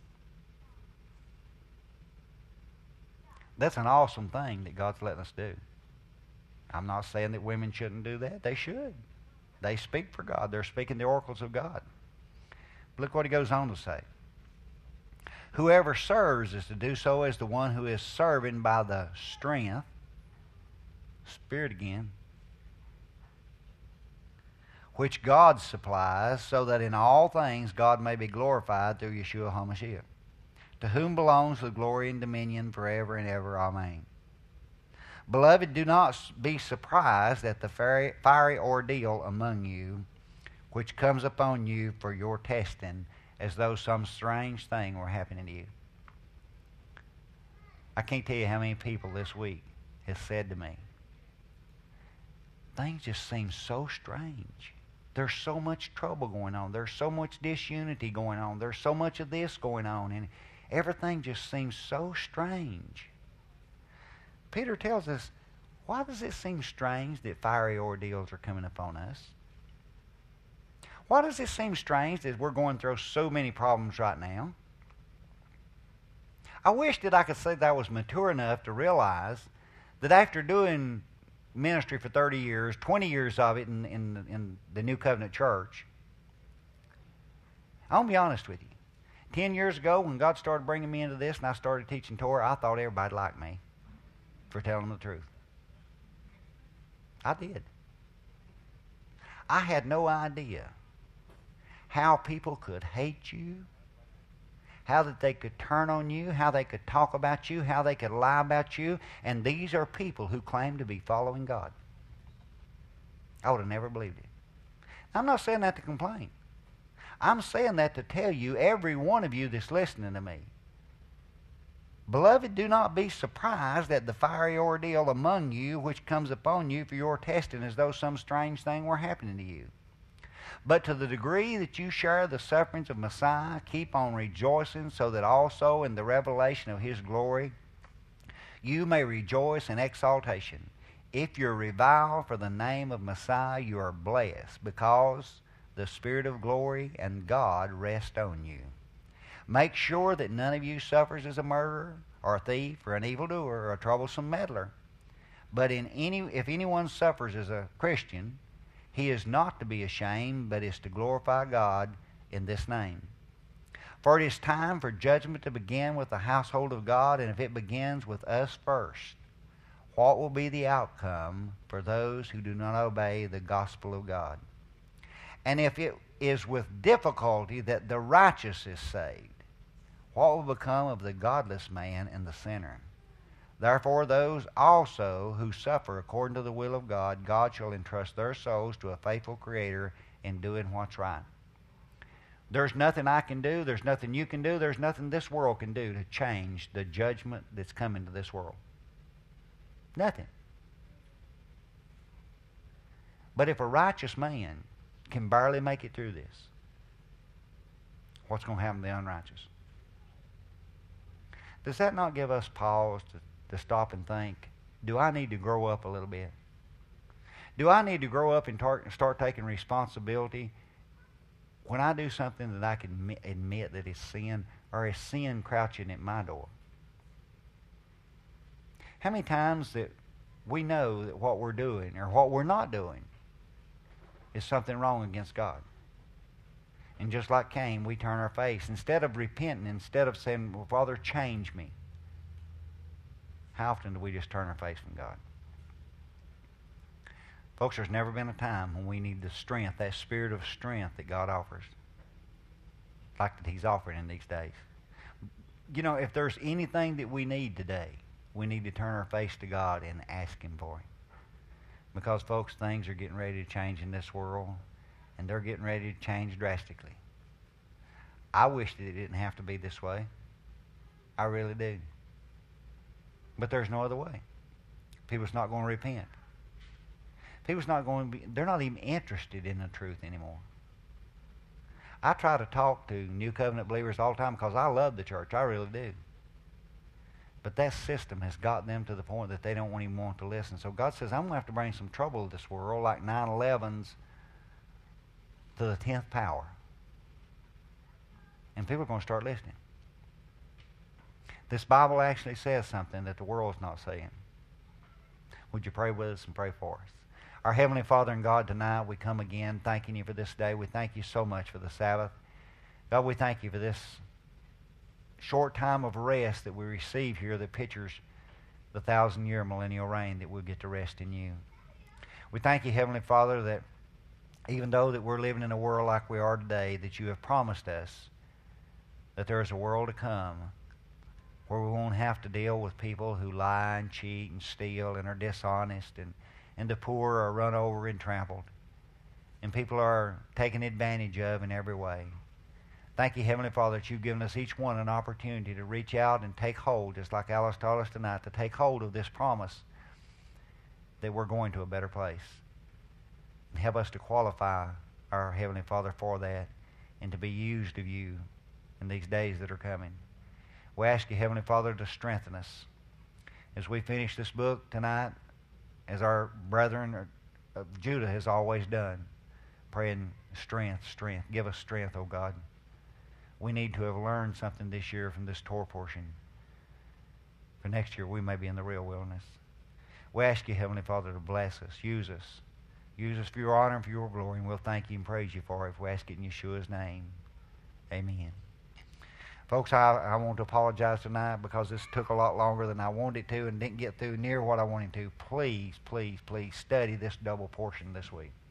That's an awesome thing that God's letting us do. I'm not saying that women shouldn't do that. They should. They speak for God. They're speaking the oracles of God. Look what he goes on to say. Whoever serves is to do so as the one who is serving by the strength, Spirit again, which God supplies, so that in all things God may be glorified through Yeshua HaMashiach, to whom belongs the glory and dominion forever and ever. Amen. Beloved, do not be surprised at the fiery ordeal among you, which comes upon you for your testing, as though some strange thing were happening to you. I can't tell you how many people this week has said to me, things just seem so strange. There's so much trouble going on. There's so much disunity going on. There's so much of this going on. And everything just seems so strange. Peter tells us, why does it seem strange that fiery ordeals are coming upon us? Why does it seem strange that we're going through so many problems right now? I wish that I could say that I was mature enough to realize that after doing ministry for thirty years, twenty years of it in, in, in the New Covenant Church, I'm going to be honest with you. Ten years ago, when God started bringing me into this and I started teaching Torah, I thought everybody liked me for telling them the truth. I did. I had no idea how people could hate you, how that they could turn on you, how they could talk about you, how they could lie about you, and these are people who claim to be following God. I would have never believed it. I'm not saying that to complain. I'm saying that to tell you, every one of you that's listening to me, beloved, do not be surprised at the fiery ordeal among you which comes upon you for your testing, as though some strange thing were happening to you. But to the degree that you share the sufferings of Messiah, keep on rejoicing, so that also in the revelation of his glory you may rejoice in exaltation. If you're reviled for the name of Messiah, you are blessed, because the Spirit of glory and God rest on you. Make sure that none of you suffers as a murderer, or a thief, or an evildoer, or a troublesome meddler. But in any, if anyone suffers as a Christian, he is not to be ashamed, but is to glorify God in this name. For it is time for judgment to begin with the household of God, and if it begins with us first, what will be the outcome for those who do not obey the gospel of God? And if it is with difficulty that the righteous is saved, what will become of the godless man and the sinner? Therefore, those also who suffer according to the will of God, God shall entrust their souls to a faithful Creator in doing what's right. There's nothing I can do, there's nothing you can do, there's nothing this world can do to change the judgment that's coming to this world. Nothing. But if a righteous man can barely make it through this, what's going to happen to the unrighteous? Does that not give us pause to, to stop and think, do I need to grow up a little bit? Do I need to grow up and tar- start taking responsibility when I do something that I can admit, admit that is sin, or is sin crouching at my door? How many times that we know that what we're doing or what we're not doing is something wrong against God? And just like Cain, we turn our face. Instead of repenting, instead of saying, well, Father, change me, how often do we just turn our face from God? Folks, there's never been a time when we need the strength, that spirit of strength that God offers, like that He's offering in these days. You know, if there's anything that we need today, we need to turn our face to God and ask Him for it. Because, folks, things are getting ready to change in this world, and they're getting ready to change drastically. I wish that it didn't have to be this way. I really do. But there's no other way. People's not going to repent. People's not going to be, they're not even interested in the truth anymore. I try to talk to New Covenant believers all the time because I love the church. I really do. But that system has got them to the point that they don't even want to listen. So God says, I'm going to have to bring some trouble to this world, like nine elevens to the tenth power. And people are going to start listening. This Bible actually says something that the world's not saying. Would you pray with us and pray for us? Our Heavenly Father and God, tonight we come again thanking You for this day. We thank You so much for the Sabbath. God, we thank You for this short time of rest that we receive here that pictures the thousand-year millennial reign, that we'll get to rest in You. We thank You, Heavenly Father, that even though that we're living in a world like we are today, that You have promised us that there is a world to come where we won't have to deal with people who lie and cheat and steal and are dishonest, and, and the poor are run over and trampled, and people are taken advantage of in every way. Thank You, Heavenly Father, that You've given us each one an opportunity to reach out and take hold, just like Alice taught us tonight, to take hold of this promise that we're going to a better place. And help us to qualify our Heavenly Father for that, and to be used of You in these days that are coming. We ask You, Heavenly Father, to strengthen us as we finish this book tonight, as our brethren of Judah has always done, praying strength, strength. Give us strength, O God. We need to have learned something this year from this Torah portion. For next year, we may be in the real wilderness. We ask You, Heavenly Father, to bless us, use us. Use us for Your honor and for Your glory, and we'll thank You and praise You for it if we ask it in Yeshua's name. Amen. Folks, I, I want to apologize tonight because this took a lot longer than I wanted it to and didn't get through near what I wanted to. Please, please, please study this double portion this week.